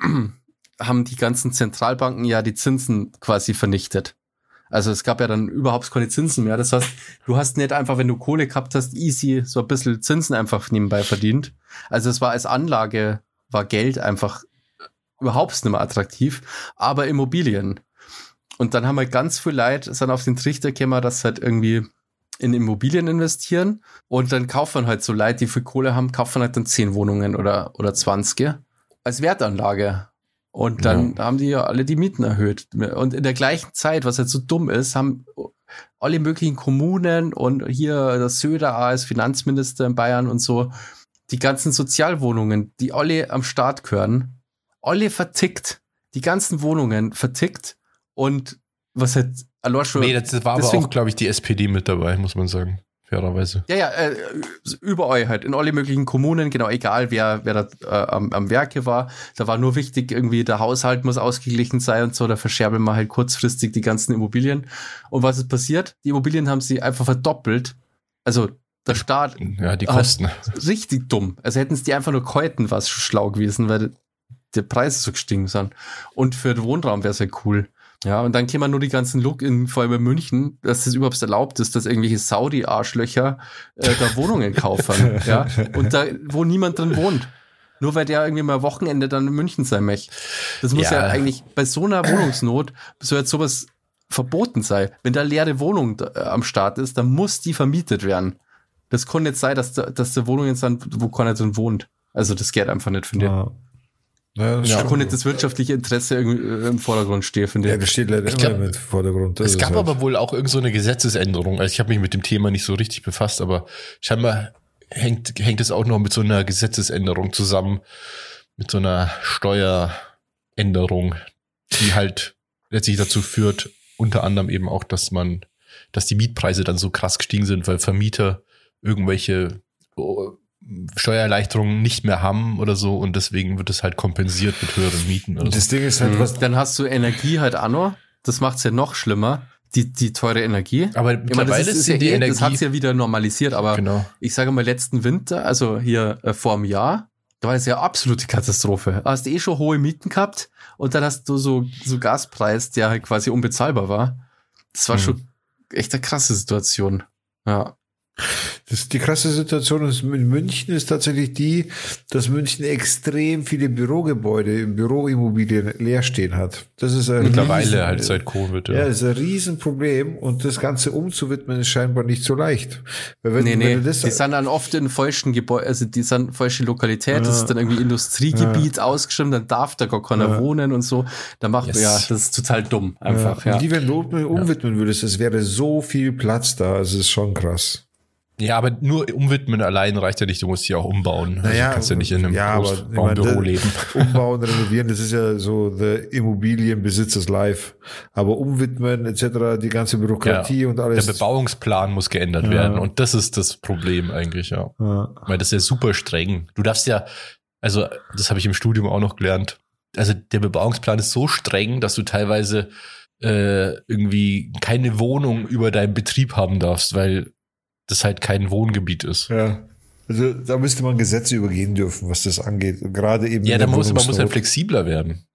haben die ganzen Zentralbanken ja die Zinsen quasi vernichtet. Also es gab ja dann überhaupt keine Zinsen mehr. Das heißt, du hast nicht einfach, wenn du Kohle gehabt hast, easy so ein bisschen Zinsen einfach nebenbei verdient. Also es war als Anlage, war Geld einfach überhaupt nicht mehr attraktiv, aber Immobilien. Und dann haben halt ganz viele Leute sind auf den Trichter gekommen, dass halt irgendwie in Immobilien investieren und dann kaufen halt so Leute, die viel Kohle haben, kaufen halt dann zehn Wohnungen oder, oder zwanzig als Wertanlage. Und dann ja. haben die ja alle die Mieten erhöht. Und in der gleichen Zeit, was halt so dumm ist, haben alle möglichen Kommunen und hier der Söder als Finanzminister in Bayern und so, die ganzen Sozialwohnungen, die alle am Start gehören, alle vertickt, die ganzen Wohnungen vertickt und was halt allein schon... Nee, das war deswegen, aber auch, glaube ich, die S P D mit dabei, muss man sagen, fairerweise. Ja, ja, äh, überall halt, in alle möglichen Kommunen, genau, egal wer wer da äh, am, am Werke war, da war nur wichtig, irgendwie der Haushalt muss ausgeglichen sein und so, da verscherbeln wir halt kurzfristig die ganzen Immobilien. Und was ist passiert? Die Immobilien haben sie einfach verdoppelt, also der Staat... Ja, die Kosten. Richtig dumm, also hätten es die einfach nur gehalten, war es schon schlau gewesen, weil die Preise so gestiegen sind. Und für den Wohnraum wäre es ja cool. Ja, und dann kämen nur die ganzen Look in, vor allem in München, dass das überhaupt erlaubt ist, dass irgendwelche Saudi-Arschlöcher äh, da Wohnungen kaufen. Ja, und da, wo niemand drin wohnt. Nur weil der irgendwie mal Wochenende dann in München sein möchte. Das muss ja, ja eigentlich bei so einer Wohnungsnot, soll jetzt sowas verboten sein. Wenn da leere Wohnung da, äh, am Start ist, dann muss die vermietet werden. Das kann nicht sein, dass da, dass da Wohnungen sind, wo keiner drin wohnt. Also das geht einfach nicht, finde ich. Ja. Ja, da kann nicht das wirtschaftliche Interesse irgendwie im Vordergrund stehen, finde ich. Ja, das steht leider immer glaub, im Vordergrund. Das es gab halt. aber wohl auch irgend so eine Gesetzesänderung. Also ich habe mich mit dem Thema nicht so richtig befasst, aber scheinbar hängt, hängt es auch noch mit so einer Gesetzesänderung zusammen, mit so einer Steueränderung, die halt letztlich dazu führt, unter anderem eben auch, dass man, dass die Mietpreise dann so krass gestiegen sind, weil Vermieter irgendwelche Steuererleichterungen nicht mehr haben oder so und deswegen wird es halt kompensiert mit höheren Mieten. Oder das so. Ding ist halt, was dann hast du Energie halt auch noch. Das macht es ja noch schlimmer. Die, die teure Energie. Aber ich meine, mittlerweile das ist, ist ist ja die eh, Energie. Das hat es ja wieder normalisiert, aber genau. Ich sage mal, letzten Winter, also hier äh, vor einem Jahr, da war das ja absolute Katastrophe. Du hast eh schon hohe Mieten gehabt und dann hast du so, so Gaspreis, der halt quasi unbezahlbar war. Das war hm. schon echt eine krasse Situation. Ja. Das, die krasse Situation in München ist tatsächlich die, dass München extrem viele Bürogebäude, Büroimmobilien leer stehen hat. Das ist ein mittlerweile riesen, halt seit Covid. Ja, das ist ein Riesenproblem und das Ganze umzuwidmen ist scheinbar nicht so leicht. Weil wenn, nee, nee, wenn das, die sind dann oft in falschen Gebäuden, also die sind falsche Lokalität, ja, das ist dann irgendwie Industriegebiet ja. ausgeschrieben, dann darf da gar keiner ja. wohnen und so. Da macht yes. ja, das ist total dumm einfach. Ja. Ja. Und die, wenn du umwidmen würdest, es wäre so viel Platz da, es ist schon krass. Ja, aber nur umwidmen allein reicht ja nicht, du musst sie auch umbauen. Naja, also kannst ja nicht in einem ja, Großraumbüro leben. Umbauen, renovieren, das ist ja so the Immobilienbesitzers life. Aber umwidmen et cetera, die ganze Bürokratie ja, und alles. Der Bebauungsplan muss geändert ja. werden und das ist das Problem eigentlich, ja. ja. Weil das ist ja super streng. Du darfst ja, also das habe ich im Studium auch noch gelernt, also der Bebauungsplan ist so streng, dass du teilweise äh, irgendwie keine Wohnung über deinen Betrieb haben darfst, weil das halt kein Wohngebiet ist. Ja, also da müsste man Gesetze übergehen dürfen, was das angeht. Gerade eben. Ja, da muss, man muss halt flexibler werden.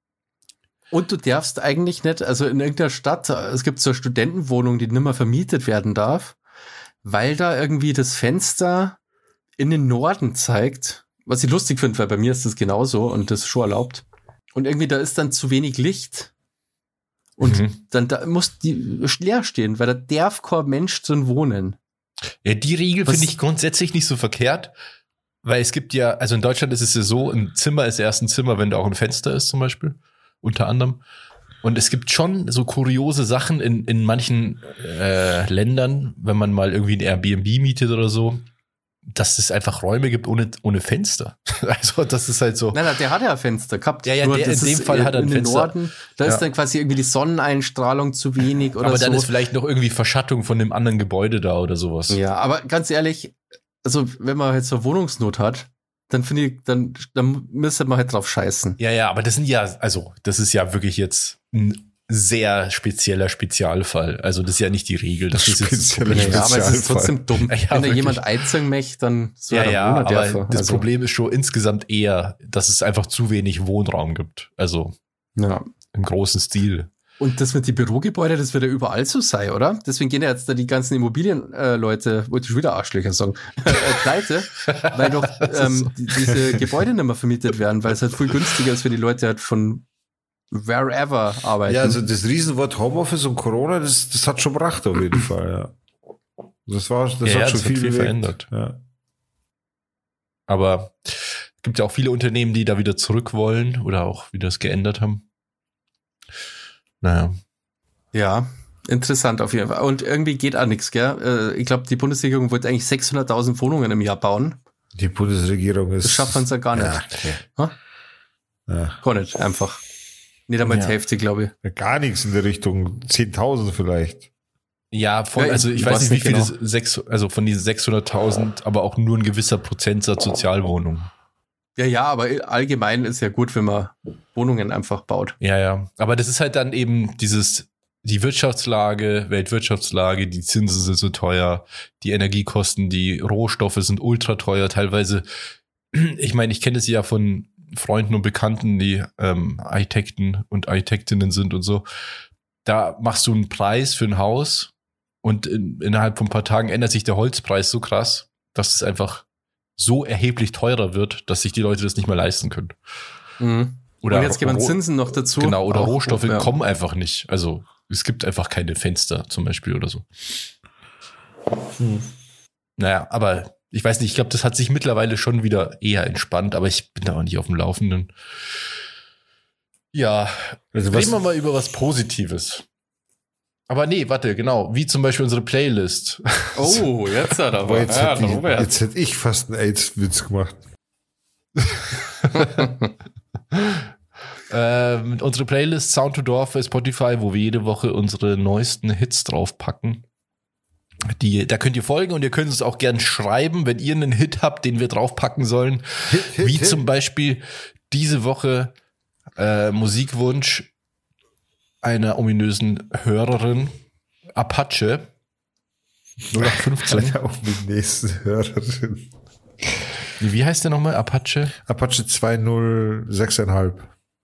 Und du darfst eigentlich nicht, also in irgendeiner Stadt, es gibt so eine Studentenwohnung, die nicht mehr vermietet werden darf, weil da irgendwie das Fenster in den Norden zeigt, was ich lustig finde, weil bei mir ist das genauso und das ist schon erlaubt. Und irgendwie da ist dann zu wenig Licht. Und mhm. dann da muss die leer stehen, weil da darf kein Mensch drin wohnen. Ja, die Regel finde ich grundsätzlich nicht so verkehrt, weil es gibt ja, also in Deutschland ist es ja so, ein Zimmer ist erst ein Zimmer, wenn da auch ein Fenster ist zum Beispiel, unter anderem. Und es gibt schon so kuriose Sachen in, in manchen äh, Ländern, wenn man mal irgendwie ein Airbnb mietet oder so, dass es einfach Räume gibt ohne, ohne Fenster. Also das ist halt so. Nein, nein, der hat ja ein Fenster gehabt. Ja, ja, der, in dem Fall hat er ein Fenster. Norden, da ja. ist dann quasi irgendwie die Sonneneinstrahlung zu wenig oder so. Aber dann ist vielleicht noch irgendwie Verschattung von dem anderen Gebäude da oder sowas. Ja, aber ganz ehrlich, also wenn man halt so Wohnungsnot hat, dann finde ich, dann, dann müsste man halt drauf scheißen. Ja, ja, aber das sind ja, also das ist ja wirklich jetzt ein sehr spezieller Spezialfall. Also das ist ja nicht die Regel. Das ist jetzt das ja, aber es ist trotzdem dumm. Ja, wenn da jemand einzeln möchte, dann so ja, ja, aber dafür. Das also. Problem ist schon insgesamt eher, dass es einfach zu wenig Wohnraum gibt. Also ja. im großen Stil. Und das mit die Bürogebäude, das wird ja überall so sein, oder? Deswegen gehen ja jetzt da die ganzen Immobilienleute, äh, wollte ich schon wieder Arschlöcher sagen, äh, pleite, weil doch ähm, die, diese Gebäude nicht mehr vermietet werden, weil es halt viel günstiger ist für die Leute halt von wherever arbeiten. Ja, also das Riesenwort Homeoffice und Corona, das, das hat schon gebracht auf jeden Fall, ja. Das war, das ja, hat schon das viel, hat viel verändert. Ja. Aber es gibt ja auch viele Unternehmen, die da wieder zurück wollen oder auch wieder das geändert haben. Naja. Ja, interessant auf jeden Fall. Und irgendwie geht auch nichts, gell? Ich glaube, die Bundesregierung wollte eigentlich sechshunderttausend Wohnungen im Jahr bauen. Die Bundesregierung ist... Das schafft man es ja gar nicht. Ja, okay. ja. Gar nicht, einfach. Nicht einmal die ja. Hälfte, glaube ich. Ja, gar nichts in der Richtung. zehntausend vielleicht. Ja, von, also ich, ich weiß nicht, wie viele, genau. sechs, also von diesen sechshunderttausend, aber auch nur ein gewisser Prozentsatz Sozialwohnungen. Ja, ja, aber allgemein ist ja gut, wenn man Wohnungen einfach baut. Ja, ja. Aber das ist halt dann eben dieses, die Wirtschaftslage, Weltwirtschaftslage, die Zinsen sind so teuer, die Energiekosten, die Rohstoffe sind ultra teuer. Teilweise, ich meine, ich kenne es ja von Freunden und Bekannten, die ähm, Architekten und Architektinnen sind und so. Da machst du einen Preis für ein Haus und in, innerhalb von ein paar Tagen ändert sich der Holzpreis so krass, dass es einfach so erheblich teurer wird, dass sich die Leute das nicht mehr leisten können. Mhm. Oder und jetzt geben Zinsen noch dazu. Genau, oder auch, Rohstoffe ja. kommen einfach nicht. Also es gibt einfach keine Fenster zum Beispiel oder so. Hm. Naja, aber ich weiß nicht, ich glaube, das hat sich mittlerweile schon wieder eher entspannt, aber ich bin da auch nicht auf dem Laufenden. Ja, also reden wir mal über was Positives. Aber nee, warte, genau, wie zum Beispiel unsere Playlist. Oh, jetzt hat er aber. Jetzt, ja, hätte ich, jetzt hätte ich fast einen AIDS-Witz gemacht. ähm, unsere Playlist Sound to Door für Spotify, wo wir jede Woche unsere neuesten Hits draufpacken. Die, da könnt ihr folgen und ihr könnt uns auch gern schreiben, wenn ihr einen Hit habt, den wir draufpacken sollen. Hit, Hit, wie Hit. Zum Beispiel diese Woche äh, Musikwunsch einer ominösen Hörerin, Apache null acht fünfzehn. Eine ominöse Hörerin. Wie heißt der nochmal? Apache? Apache zwei null sechs Komma fünf.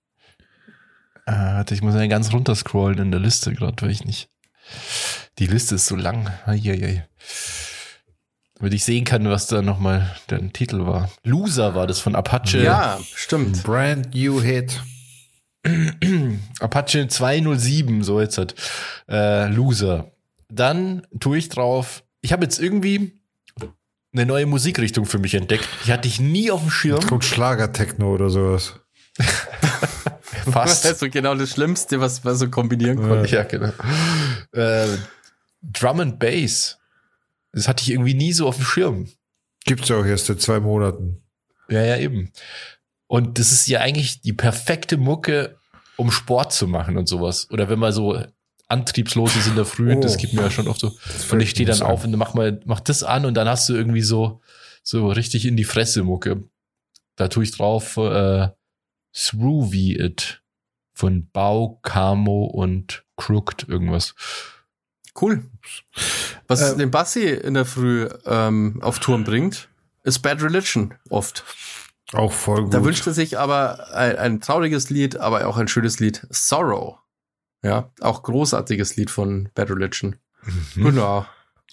Äh, ich muss ja ganz runter scrollen in der Liste gerade, weil ich nicht. Die Liste ist so lang. Eieiei. Damit ich sehen kann, was da nochmal der Titel war. Loser war das von Apache. Ja, stimmt. Brand new hit. Apache zwei null sieben, so jetzt hat. Äh, Loser. Dann tue ich drauf. Ich habe jetzt irgendwie eine neue Musikrichtung für mich entdeckt. Die hatte ich nie auf dem Schirm. Jetzt kommt Schlager-Techno oder sowas. Fast. Das ist so genau das Schlimmste, was man so kombinieren konnte. Ja, genau. Äh, Drum and Bass. Das hatte ich irgendwie nie so auf dem Schirm. Gibt's ja auch erst seit zwei Monaten. Ja, ja, eben. Und das ist ja eigentlich die perfekte Mucke, um Sport zu machen und sowas. Oder wenn man so antriebslos ist in der Früh, oh, das gibt mir ja schon oft so. Und ich stehe dann auf und mach mal, mach das an und dann hast du irgendwie so, so richtig in die Fresse Mucke. Da tue ich drauf, äh, Through It von Bau, Camo und Crooked irgendwas. Cool. Was äh, den Bassi in der Früh ähm, auf Touren bringt, ist Bad Religion oft. Auch voll gut. Da wünscht er sich aber ein, ein trauriges Lied, aber auch ein schönes Lied. Sorrow. Ja, auch großartiges Lied von Bad Religion. Mhm. Genau.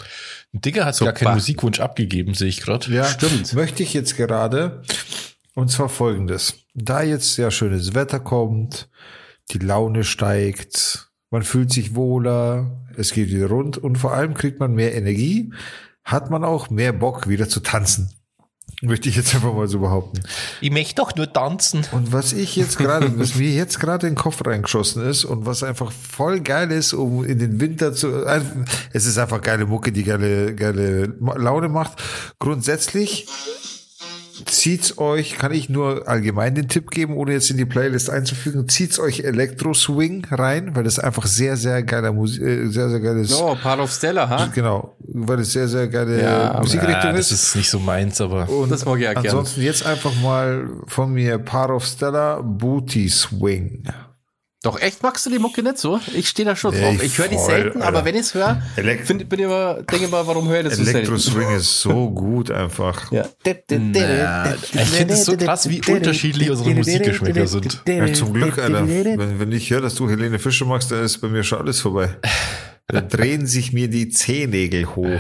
Digger hat Super. gar keinen Musikwunsch abgegeben, sehe ich gerade. Ja, Stimmt. möchte ich jetzt gerade. Und zwar folgendes. Da jetzt sehr schönes Wetter kommt, die Laune steigt, man fühlt sich wohler, es geht wieder rund und vor allem kriegt man mehr Energie, hat man auch mehr Bock wieder zu tanzen. Möchte ich jetzt einfach mal so behaupten. Ich möchte doch nur tanzen. Und was ich jetzt gerade, was mir jetzt gerade in den Kopf reingeschossen ist und was einfach voll geil ist, um in den Winter zu, es ist einfach geile Mucke, die geile, geile Laune macht. Grundsätzlich zieht's euch, kann ich nur allgemein den Tipp geben, ohne jetzt in die Playlist einzufügen, zieht's euch Elektro-Swing rein, weil das einfach sehr, sehr geiler Musik, äh, sehr, sehr geiles. Oh, Part of Stella, ha? Genau, weil es sehr, sehr geile Ja, Musikrichtung Ja, ist. das ist nicht so meins, aber Und Das mag ich ja gern. ansonsten jetzt einfach mal von mir Part of Stella, Booty Swing. Doch, echt magst du die Mucke nicht so? Ich stehe da schon Ey, drauf. Ich höre die voll, selten, Alter. aber wenn ich es höre, Elekt- find, bin ich immer, denke immer, warum höre ich das so selten? Elektro-Swing ist so gut einfach. Ja. Na, ich finde es so krass, wie unterschiedlich unsere Musikgeschmäcker sind. Ja, zum Glück, Alter. Wenn, wenn ich höre, dass du Helene Fischer magst, dann ist bei mir schon alles vorbei. Da drehen sich mir die Zehennägel hoch.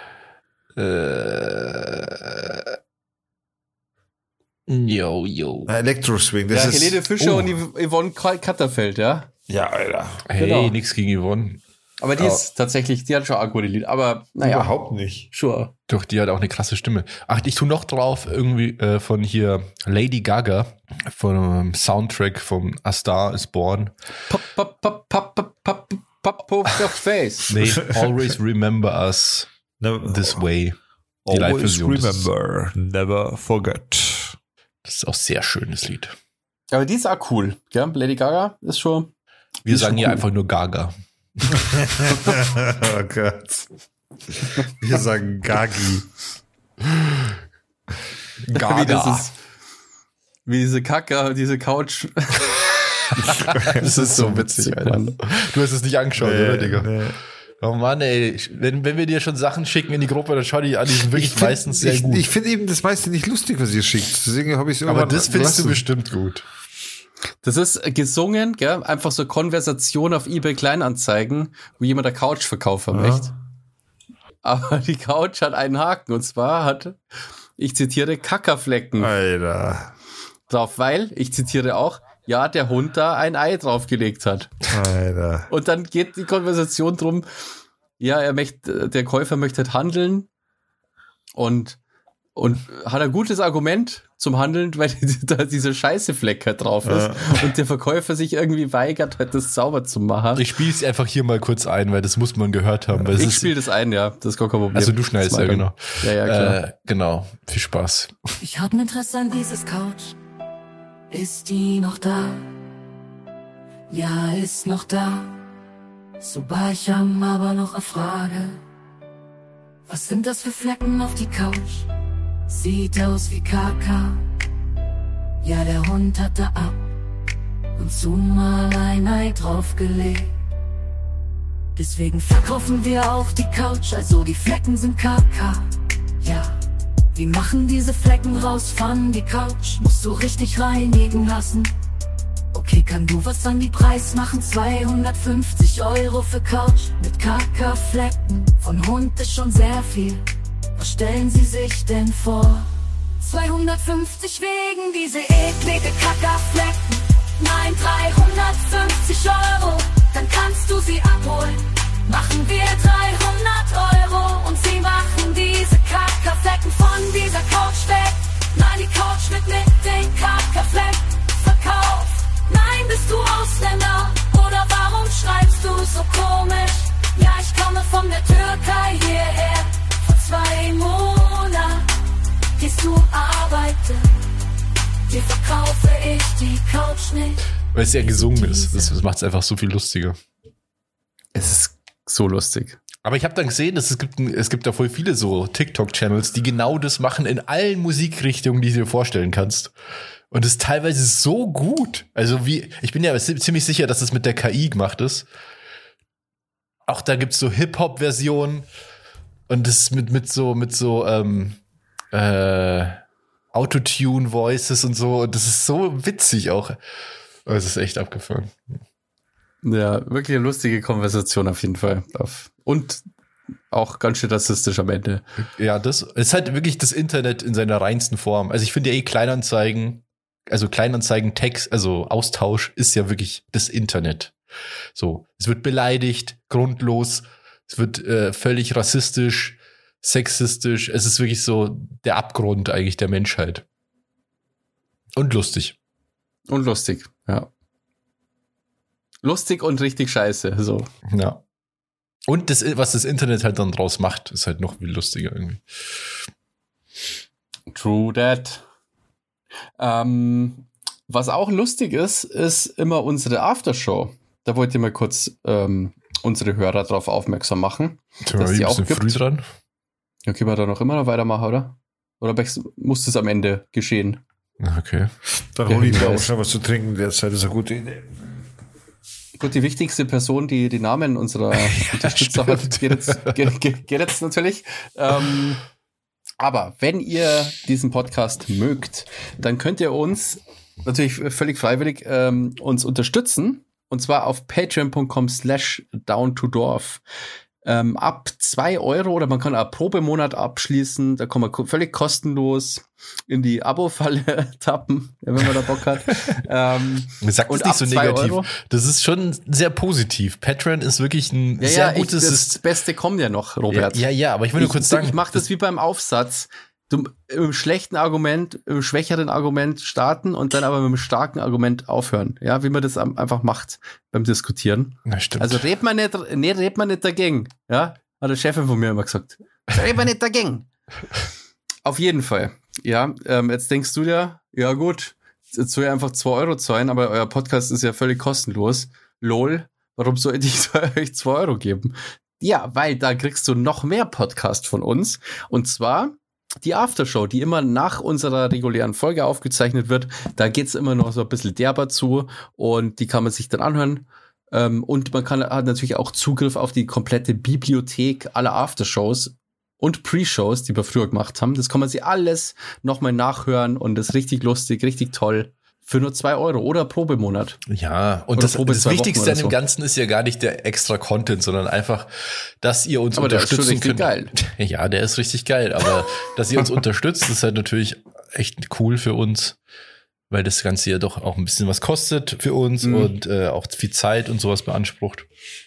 Äh, yo, yo. Elektro-Swing, das Ja, ist... Helene Fischer Oh. und die Yvonne Katterfeld, ja. Ja, Alter. Hey, Genau. nix gegen Yvonne. Aber die ist tatsächlich, die hat schon ein gutes Lied. Aber naja, Überhaupt nicht. sure. Doch, die hat auch eine krasse Stimme. Ach, ich tu noch drauf irgendwie äh, von hier Lady Gaga, vom Soundtrack vom A Star is Born. Pop, pop, pop, pop, pop, pop, pop, pop, your face. Nee, Always Remember Us Never, This Way. Die always Live-Version. Das ist- remember, never forget. Das ist auch sehr schönes Lied. Aber die ist auch cool, gell? Lady Gaga ist schon. Wir Ist sagen schon hier cool. einfach nur Gaga. Oh Gott. Wir sagen Gagi. Wie das ist. Wie diese Kacke, diese Couch. Das ist so witzig, Alter. Mann. Du hast es nicht angeschaut, oder, Digga? Nee. Oh Mann, ey. Wenn, wenn wir dir schon Sachen schicken in die Gruppe, dann schau die an, die sind wirklich find- meistens sehr ich, gut. Ich finde eben das meiste nicht lustig, was ihr schickt. Deswegen habe ich es Aber das findest du bestimmt gut. Das ist gesungen, gell? Einfach so Konversation auf eBay Kleinanzeigen, wo jemand eine Couch verkaufen Ja. möchte. Aber die Couch hat einen Haken und zwar hat, ich zitiere, Kackerflecken Alter. drauf, weil, ich zitiere auch, ja, der Hund da ein Ei draufgelegt hat. Alter. Und dann geht die Konversation drum, ja, er möchte, der Käufer möchte halt handeln und, und hat ein gutes Argument zum Handeln, weil da dieser scheiße Fleck halt drauf ist Ja. und der Verkäufer sich irgendwie weigert, halt das sauber zu machen. Ich spiele es einfach hier mal kurz ein, weil das muss man gehört haben. Weil es Ich ist, spiele das ein, ja, das ist gar kein Problem. also du schneidest Das ja, mal genau. dann. Ja, ja, klar. Äh, genau. Viel Spaß. Ich hab ein Interesse an dieses Couch. Ist die noch da? Ja, ist noch da. Super, ich hab aber noch eine Frage. Was sind das für Flecken auf die Couch? Sieht aus wie Kaka. Ja, der Hund hat da ab und zu mal ein Ei draufgelegt. Deswegen verkaufen wir auch die Couch, also die Flecken sind Kaka. Ja. Wir machen diese Flecken raus von die Couch, musst du richtig reinigen lassen. Okay, kann du was an die Preis machen? zweihundertfünfzig Euro für Couch mit Kaka-Flecken. Von Hund ist schon sehr viel. Was stellen Sie sich denn vor? zweihundertfünfzig wegen diese eklige Kaka-Flecken. Nein, dreihundertfünfzig Euro, dann kannst du sie abholen. Machen wir dreihundert Euro und sie machen diese Kackerflecken von dieser Couch weg. Nein, die Couch wird mit den Kackerflecken verkauft. Nein, bist du Ausländer oder warum schreibst du so komisch? Ja, ich komme von der Türkei hierher. Vor zwei Monaten gehst du arbeiten. Dir verkaufe ich die Couch nicht. Weil es ja gesungen ist. Das, das macht es einfach so viel lustiger. Es ist so lustig. Aber ich habe dann gesehen, dass es gibt, ein- es gibt da voll viele so TikTok-Channels, die genau das machen in allen Musikrichtungen, die du dir vorstellen kannst. Und das ist teilweise so gut. Also wie, ich bin ja ziemlich sicher, dass es mit der K I gemacht ist. Auch da gibt's so Hip-Hop-Versionen und das mit, mit so, mit so, ähm, äh, Autotune-Voices und so. Und das ist so witzig auch. Es ist echt abgefahren. Ja, wirklich eine lustige Konversation auf jeden Fall. Und auch ganz schön rassistisch am Ende. Ja, das ist halt wirklich das Internet in seiner reinsten Form. Also ich finde ja eh Kleinanzeigen, also Kleinanzeigen, Text, also Austausch ist ja wirklich das Internet. So, es wird beleidigt, grundlos, es wird äh, völlig rassistisch, sexistisch. Es ist wirklich so der Abgrund eigentlich der Menschheit. Und lustig. Und lustig, ja. Lustig und richtig scheiße, so. Ja. Und das, was das Internet halt dann draus macht, ist halt noch viel lustiger irgendwie. True that. Ähm, was auch lustig ist, ist immer unsere Aftershow. Da wollte ich mal kurz ähm, unsere Hörer darauf aufmerksam machen. Tja, dass die auch gibt. Früh dran. Ja, können wir da noch immer noch weitermachen, oder? Oder muss das am Ende geschehen? Okay. Dann hol ich mir auch schnell was zu trinken. Derzeit ist eine gute Idee. Gut, die wichtigste Person, die die Namen unserer ja, Unterstützer hat, geht jetzt, geht, geht jetzt natürlich. Ähm, aber wenn ihr diesen Podcast mögt, dann könnt ihr uns natürlich völlig freiwillig ähm, uns unterstützen. Und zwar auf patreon.com slash down to dorf. Ähm, ab zwei Euro oder man kann auch Probemonat abschließen. Da kann man ko- völlig kostenlos in die Abo-Falle tappen, wenn man da Bock hat. ähm, Sag das nicht so negativ. Euro. Das ist schon sehr positiv. Patreon ist wirklich ein ja, sehr ja, gutes ich, das System. Beste kommt ja noch, Robert. Ja, ja, ja, aber ich will nur ich, kurz sagen. Ich mache das, das wie beim Aufsatz. Du im schlechten Argument, im schwächeren Argument starten und dann aber mit einem starken Argument aufhören. Ja, wie man das einfach macht beim Diskutieren. Na, stimmt. Also redet man nicht, nee, redet man nicht dagegen. Ja, hat der Chefin von mir immer gesagt. Redet man nicht dagegen. Auf jeden Fall. Ja, ähm, jetzt denkst du dir, ja gut, jetzt soll ich einfach zwei Euro zahlen, aber euer Podcast ist ja völlig kostenlos. Lol, warum soll ich euch zwei Euro geben? Ja, weil da kriegst du noch mehr Podcast von uns. Und zwar die Aftershow, die immer nach unserer regulären Folge aufgezeichnet wird. Da geht's immer noch so ein bisschen derber zu und die kann man sich dann anhören. Ähm, und man kann hat natürlich auch Zugriff auf die komplette Bibliothek aller Aftershows und Pre-Shows, die wir früher gemacht haben. Das kann man sich alles nochmal nachhören und das ist richtig lustig, richtig toll. Für nur zwei Euro oder Probemonat. Ja, und das, das Wichtigste an dem so. Ganzen ist ja gar nicht der extra Content, sondern einfach, dass ihr uns aber unterstützen könnt. Der ist schon richtig geil. Ja, der ist richtig geil, aber dass ihr uns unterstützt, ist halt natürlich echt cool für uns, weil das Ganze ja doch auch ein bisschen was kostet für uns mhm. und äh, auch viel Zeit und sowas beansprucht.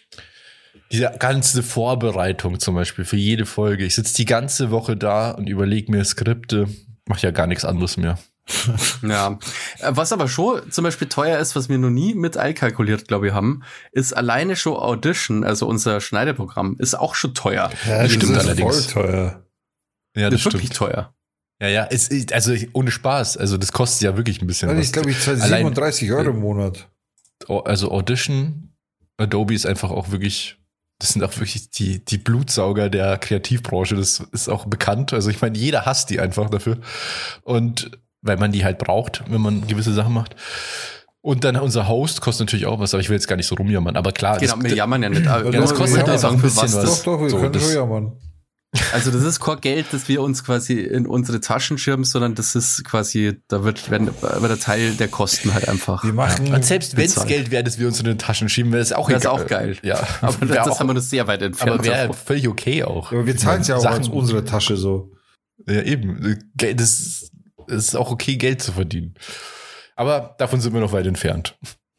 Diese ganze Vorbereitung zum Beispiel für jede Folge. Ich sitze die ganze Woche da und überlege mir Skripte, mache ja gar nichts anderes mehr. Ja, was aber schon zum Beispiel teuer ist, was wir noch nie mit einkalkuliert, glaube ich, haben, ist alleine schon Audition, also unser Schneideprogramm, ist auch schon teuer. Ja, das stimmt allerdings. Voll teuer. Ja, das, das ist wirklich teuer. Ja, ja, es ist, also ohne Spaß, also das kostet ja wirklich ein bisschen also was. Ich glaube, ich zahle siebenunddreißig Euro im Monat. Also Audition, Adobe ist einfach auch wirklich, das sind auch wirklich die, die Blutsauger der Kreativbranche, das ist auch bekannt. Also ich meine, jeder hasst die einfach dafür. Und weil man die halt braucht, wenn man gewisse Sachen macht. Und dann unser Host kostet natürlich auch was, aber ich will jetzt gar nicht so rumjammern. Aber klar, genau, das, wir jammern ja nicht. Ja, das kostet ja auch ein bisschen was. was. Doch, doch, wir so, können das, schon jammern. Also das ist kein Geld, das wir uns quasi in unsere Taschen schirmen, sondern das ist quasi, da wird, werden, wird der Teil der Kosten halt einfach. Wir machen ja. Und selbst wenn es Geld wäre, das wir uns in den Taschen schieben, wäre es auch egal. Das ist auch geil. Ja, aber das, das auch, haben wir uns sehr weit entfernt. Aber wäre völlig okay auch. Aber wir zahlen es ja auch Sachen, aus unserer Tasche so. Ja, eben. Das ist auch okay, Geld zu verdienen. Aber davon sind wir noch weit entfernt.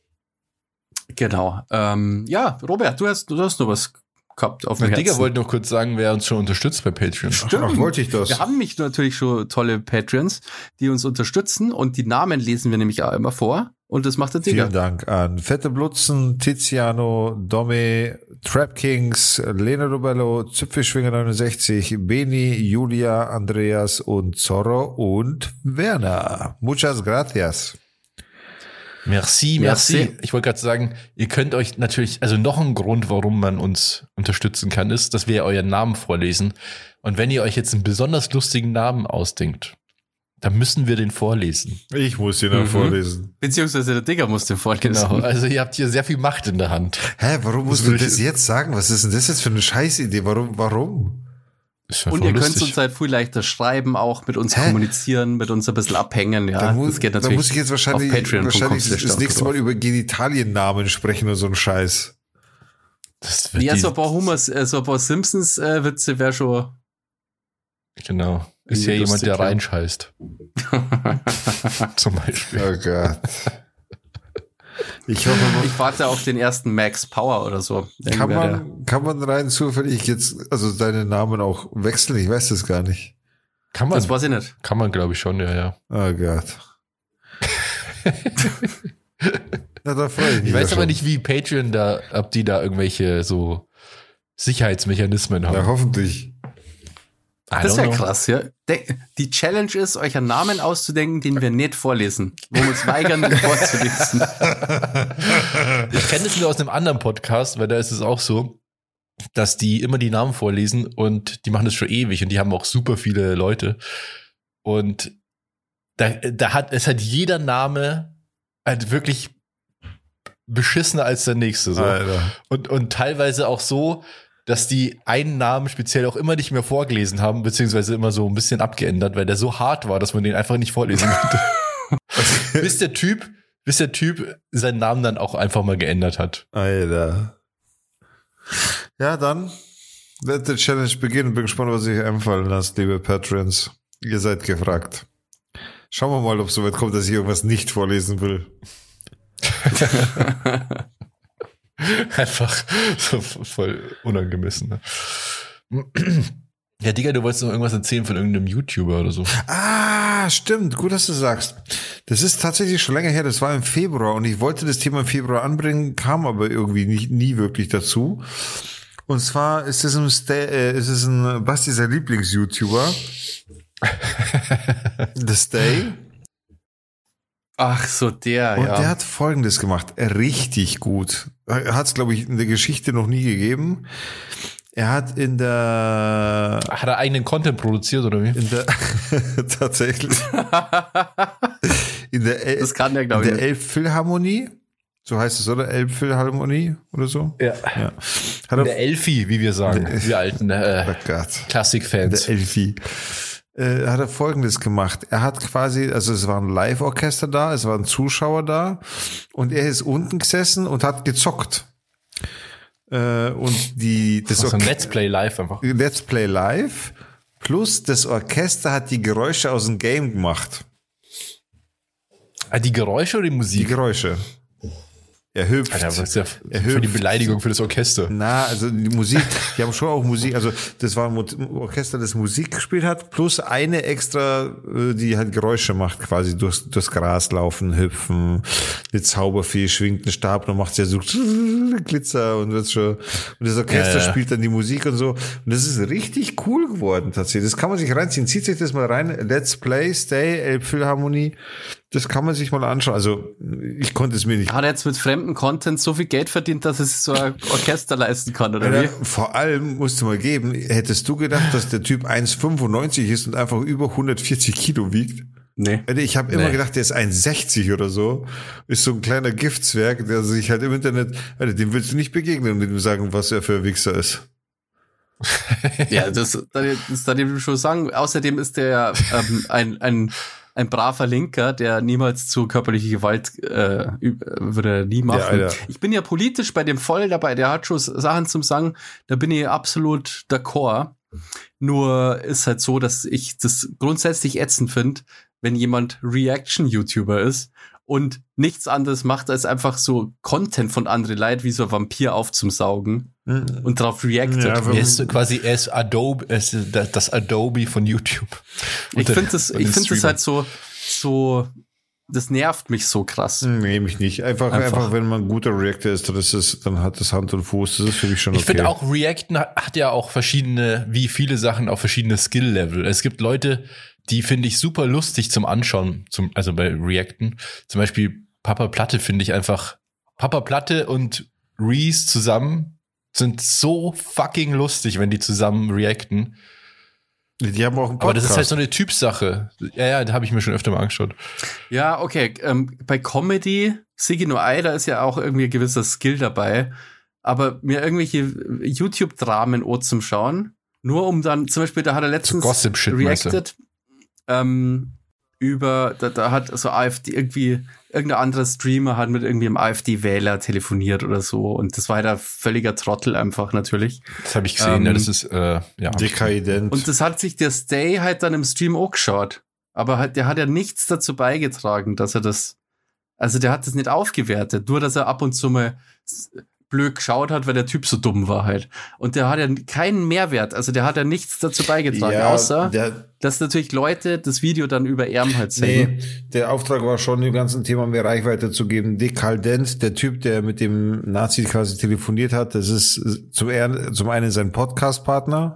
Genau. Ähm, ja, Robert, du hast, du hast noch was gehabt auf dem Herzen. Digga Digga wollte noch kurz sagen, wer uns schon unterstützt bei Patreon. Stimmt. Ach, wollte ich das. Wir haben nämlich natürlich schon tolle Patreons, die uns unterstützen und die Namen lesen wir nämlich auch immer vor. Und das macht der Digga. Vielen Dank an Fette Blutzen, Tiziano, Domi, Trap Kings, Lena Robello, Zipfelschwinger neunundsechzig, Beni, Julia, Andreas und Zorro und Werner. Muchas gracias. Merci, merci, merci. Ich wollte gerade sagen, ihr könnt euch natürlich, also noch ein Grund, warum man uns unterstützen kann, ist, dass wir euren Namen vorlesen. Und wenn ihr euch jetzt einen besonders lustigen Namen ausdenkt, dann müssen wir den vorlesen. Ich muss den dann mhm. vorlesen. Beziehungsweise der Digger muss den vorlesen. Genau, also ihr habt hier sehr viel Macht in der Hand. Hä, warum musst du das jetzt sagen? Was ist denn das jetzt für eine Scheißidee? Warum, warum? Und ihr könnt uns halt viel leichter schreiben, auch mit uns Hä? kommunizieren, mit uns ein bisschen abhängen. Ja, da muss, das geht natürlich. Da muss ich jetzt wahrscheinlich, wahrscheinlich das nächste Mal über Genitaliennamen sprechen oder so ein Scheiß. Das wird Ja, die, so ein paar Humor, äh, so ein paar Simpsons-Witze wäre schon. Genau. Ist ja jemand, der reinscheißt. Zum Beispiel. Oh Gott. Ich hoffe, man, Ich warte auf den ersten Max Power oder so. kann Irgendwer, der- man, kann man rein zufällig jetzt, also deine Namen auch wechseln? Ich weiß das gar nicht. Kann man, Das weiß ich nicht. kann man, glaube ich, schon, ja, ja. Oh Gott. Na, da freue ich mich. Ich weiß ja aber schon. nicht, wie Patreon da, ob die da irgendwelche so Sicherheitsmechanismen haben. Ja, hoffentlich. I Das don't wäre know. krass, ja. De- Die Challenge ist, euch einen Namen auszudenken, den wir nicht vorlesen. Wo wir uns weigern, den vorzulesen. Ich kenne das nur aus einem anderen Podcast, weil da ist es auch so, dass die immer die Namen vorlesen und die machen das schon ewig und die haben auch super viele Leute. Und da, da hat, es hat jeder Name halt wirklich beschissener als der nächste. So. Alter. Und, und teilweise auch so, dass die einen Namen speziell auch immer nicht mehr vorgelesen haben, beziehungsweise immer so ein bisschen abgeändert, weil der so hart war, dass man den einfach nicht vorlesen konnte. bis der Typ, bis der Typ seinen Namen dann auch einfach mal geändert hat. Alter. Ja, dann wird die Challenge beginnen. Bin gespannt, was sich einfallen lasst, liebe Patrons. Ihr seid gefragt. Schauen wir mal, ob es so weit kommt, dass ich irgendwas nicht vorlesen will. Einfach so voll unangemessen. Ne? Ja, Digga, du wolltest noch irgendwas erzählen von irgendeinem YouTuber oder so. Ah, stimmt. Gut, dass du sagst. Das ist tatsächlich schon länger her. Das war im Februar und ich wollte das Thema im Februar anbringen, kam aber irgendwie nicht, nie wirklich dazu. Und zwar ist es ein, Stay, äh, ist es ein Basti, sein Lieblings-YouTuber. The Stay. Ach so, der, Und ja. der hat Folgendes gemacht. Richtig gut. Er hat es, glaube ich, in der Geschichte noch nie gegeben. Er hat in der Hat er eigenen Content produziert oder wie? in der tatsächlich in der El- Das kann der, glaub in ich, der Elbphilharmonie, so heißt es, oder? Elbphilharmonie oder so? Ja. Ja. Hat er, Der Elfi, wie wir sagen. Der- Wir alten äh, oh Gott. Klassikfans. Der Elfi. Äh, hat er Folgendes gemacht. Er hat quasi, also es war ein Live-Orchester da, es waren Zuschauer da und er ist unten gesessen und hat gezockt. Äh, und die, das, Das ist ein Orche- Let's Play live einfach. Let's Play Live plus das Orchester hat die Geräusche aus dem Game gemacht. Ah, die Geräusche oder die Die Musik? Geräusche. Er hüpft. Alter, was ist ja Er für die hüpft. Beleidigung für das Orchester. Na, also die Musik, die haben schon auch Musik, also das war ein Mo- Orchester, das Musik gespielt hat, plus eine extra, äh, die halt Geräusche macht, quasi durchs, durchs Gras laufen, hüpfen, eine Zauberfee schwingt einen Stab und macht ja so Glitzer und das schon, und das Orchester Ja, ja. spielt dann die Musik und so. Und das ist richtig cool geworden tatsächlich. Das kann man sich reinziehen. Zieht sich das mal rein. Let's Play, Stay, Elbphilharmonie. Das kann man sich mal anschauen. Also ich konnte es mir nicht. Hat er jetzt mit fremdem Content so viel Geld verdient, dass er sich so ein Orchester leisten kann, oder Ja, wie? vor allem musst du mal geben, hättest du gedacht, dass der Typ eins Komma fünfundneunzig ist und einfach über hundertvierzig Kilo wiegt? Nee. Alter, ich habe immer Nee. gedacht, der ist eins Komma sechzig oder so. Ist so ein kleiner Giftswerk, der sich halt im Internet, Alter, dem willst du nicht begegnen und ihm sagen, was er für ein Wichser ist. Ja, das, das darf ich schon sagen. Außerdem ist der ähm, ein, ein, ein braver Linker, der niemals zu körperlicher Gewalt äh, üb- würde er nie machen. Ja, Alter. Ich bin ja politisch bei dem voll dabei. Der hat schon Sachen zum Sagen, da bin ich absolut d'accord. Nur ist halt so, dass ich das grundsätzlich ätzend finde, wenn jemand Reaction-YouTuber ist und nichts anderes macht, als einfach so Content von anderen Leuten wie so ein Vampir aufzusaugen und drauf reactet. Ja, Er ist so quasi, er ist Adobe, er ist das das Adobe von YouTube. Ich Unter- finde das, unter ich den finde das Streamern. halt so, so, das nervt mich so krass. Nee, mich nicht. Einfach, einfach, Einfach. wenn man ein guter Reactor ist, dann ist es, dann hat das Hand und Fuß. Das ist für mich schon okay. Ich finde auch, Reacten hat, hat ja auch verschiedene, wie viele Sachen, auch verschiedene Skill-Level. Es gibt Leute, die finde ich super lustig zum Anschauen, zum, also bei Reacten. Zum Beispiel Papa Platte finde ich einfach, Papa Platte und Reese zusammen sind so fucking lustig, wenn die zusammen reacten. Die haben auch einen Podcast. Aber das ist halt so eine Typsache. Ja, ja, da habe ich mir schon öfter mal angeschaut. Ja, okay, ähm, bei Comedy, Sigi no Ei, da ist ja auch irgendwie ein gewisser Skill dabei. Aber mir irgendwelche YouTube-Dramen zum Schauen, nur um dann, zum Beispiel, da hat er letztens Gossip-Shit, meinst du? reacted, ähm, über, da, da hat so AfD irgendwie, irgendein anderer Streamer hat mit irgendwie einem AfD-Wähler telefoniert oder so und das war halt ein völliger Trottel einfach natürlich. Das habe ich gesehen, Ähm, ja, das ist, äh, ja. Dekadent. Und das hat sich der Stay halt dann im Stream auch geschaut. Aber halt, der hat ja nichts dazu beigetragen, dass er das, also der hat das nicht aufgewertet, nur dass er ab und zu mal blöd geschaut hat, weil der Typ so dumm war halt. Und der hat ja keinen Mehrwert, also der hat ja nichts dazu beigetragen, Ja, außer, der- dass natürlich Leute das Video dann über Erben halt sehen. Nee, der Auftrag war schon, dem ganzen Thema mehr Reichweite zu geben. Dekadent, der Typ, der mit dem Nazi quasi telefoniert hat, das ist zum, er- zum einen sein Podcast-Partner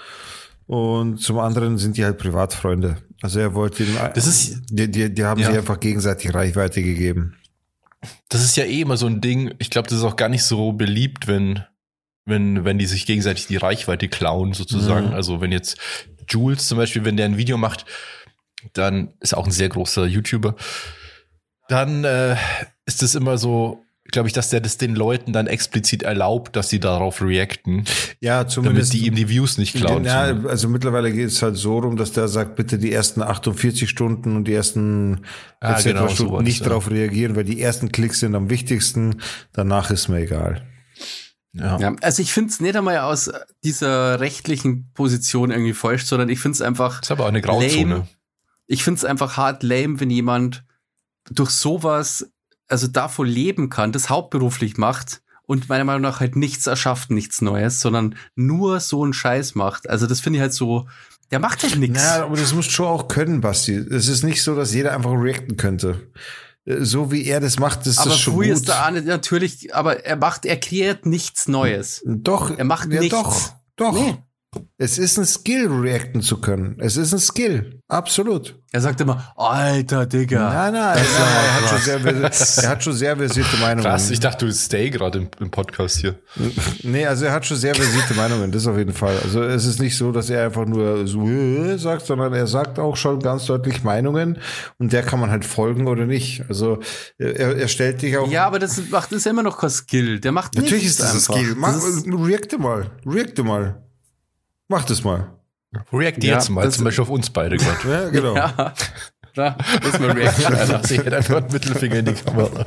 und zum anderen sind die halt Privatfreunde. Also er wollte ihm, Das ist- die, die, die haben Ja. sich einfach gegenseitig Reichweite gegeben. Das ist ja eh immer so ein Ding. Ich glaube, das ist auch gar nicht so beliebt, wenn, wenn, wenn die sich gegenseitig die Reichweite klauen, sozusagen. Mhm. Also wenn jetzt Jules zum Beispiel, wenn der ein Video macht, dann ist er auch ein sehr großer YouTuber. Dann äh, ist es immer so, glaube ich, dass der das den Leuten dann explizit erlaubt, dass sie darauf reacten, Ja, damit zumindest. die ihm die Views nicht klauen. Ja, also mittlerweile geht es halt so rum, dass der sagt, bitte die ersten achtundvierzig Stunden und die ersten Ah, et cetera genau, Stunden sowas, nicht ja. darauf reagieren, weil die ersten Klicks sind am wichtigsten. Danach ist mir egal. ja. Ja, also ich finde es nicht einmal aus dieser rechtlichen Position irgendwie falsch, sondern ich finde es einfach Das ist aber auch eine Grauzone. lame. Ich finde es einfach hart lame, wenn jemand durch sowas, also davon leben kann, das hauptberuflich macht und meiner Meinung nach halt nichts erschafft, nichts Neues, sondern nur so einen Scheiß macht. Also das finde ich halt so, der macht halt nichts. Na, aber das musst du schon auch können, Basti. Es ist nicht so, dass jeder einfach reacten könnte. So wie er das macht, ist Aber das schon früher gut. ist der Arne natürlich, aber er macht, er kreiert nichts Neues. Doch. Er macht ja, nichts. Doch, doch. Nee. Es ist ein Skill, reacten zu können. Es ist ein Skill. Absolut. Er sagt immer, alter Digga. Nein, nein, nein, er, hat schon sehr, er hat schon sehr versierte Meinungen. Krass, ich dachte, du stay gerade im, im Podcast hier. Nee, also er hat schon sehr versierte Meinungen, das auf jeden Fall. Also es ist nicht so, dass er einfach nur so äh, sagt, sondern er sagt auch schon ganz deutlich Meinungen und der kann man halt folgen oder nicht. Also er, er stellt dich auch... Ja, aber das macht ist ja immer noch kein Skill. Der macht natürlich nichts ist das ein einfach. Skill. Mach, Das ist, reacte mal, reacte mal. Mach das mal. React Ja, jetzt mal, das- zum Beispiel auf uns beide gerade. Ja, genau. ja. Da ist mal Reaction, Alter. Ich hätte einfach einen Mittelfinger in die Kamera.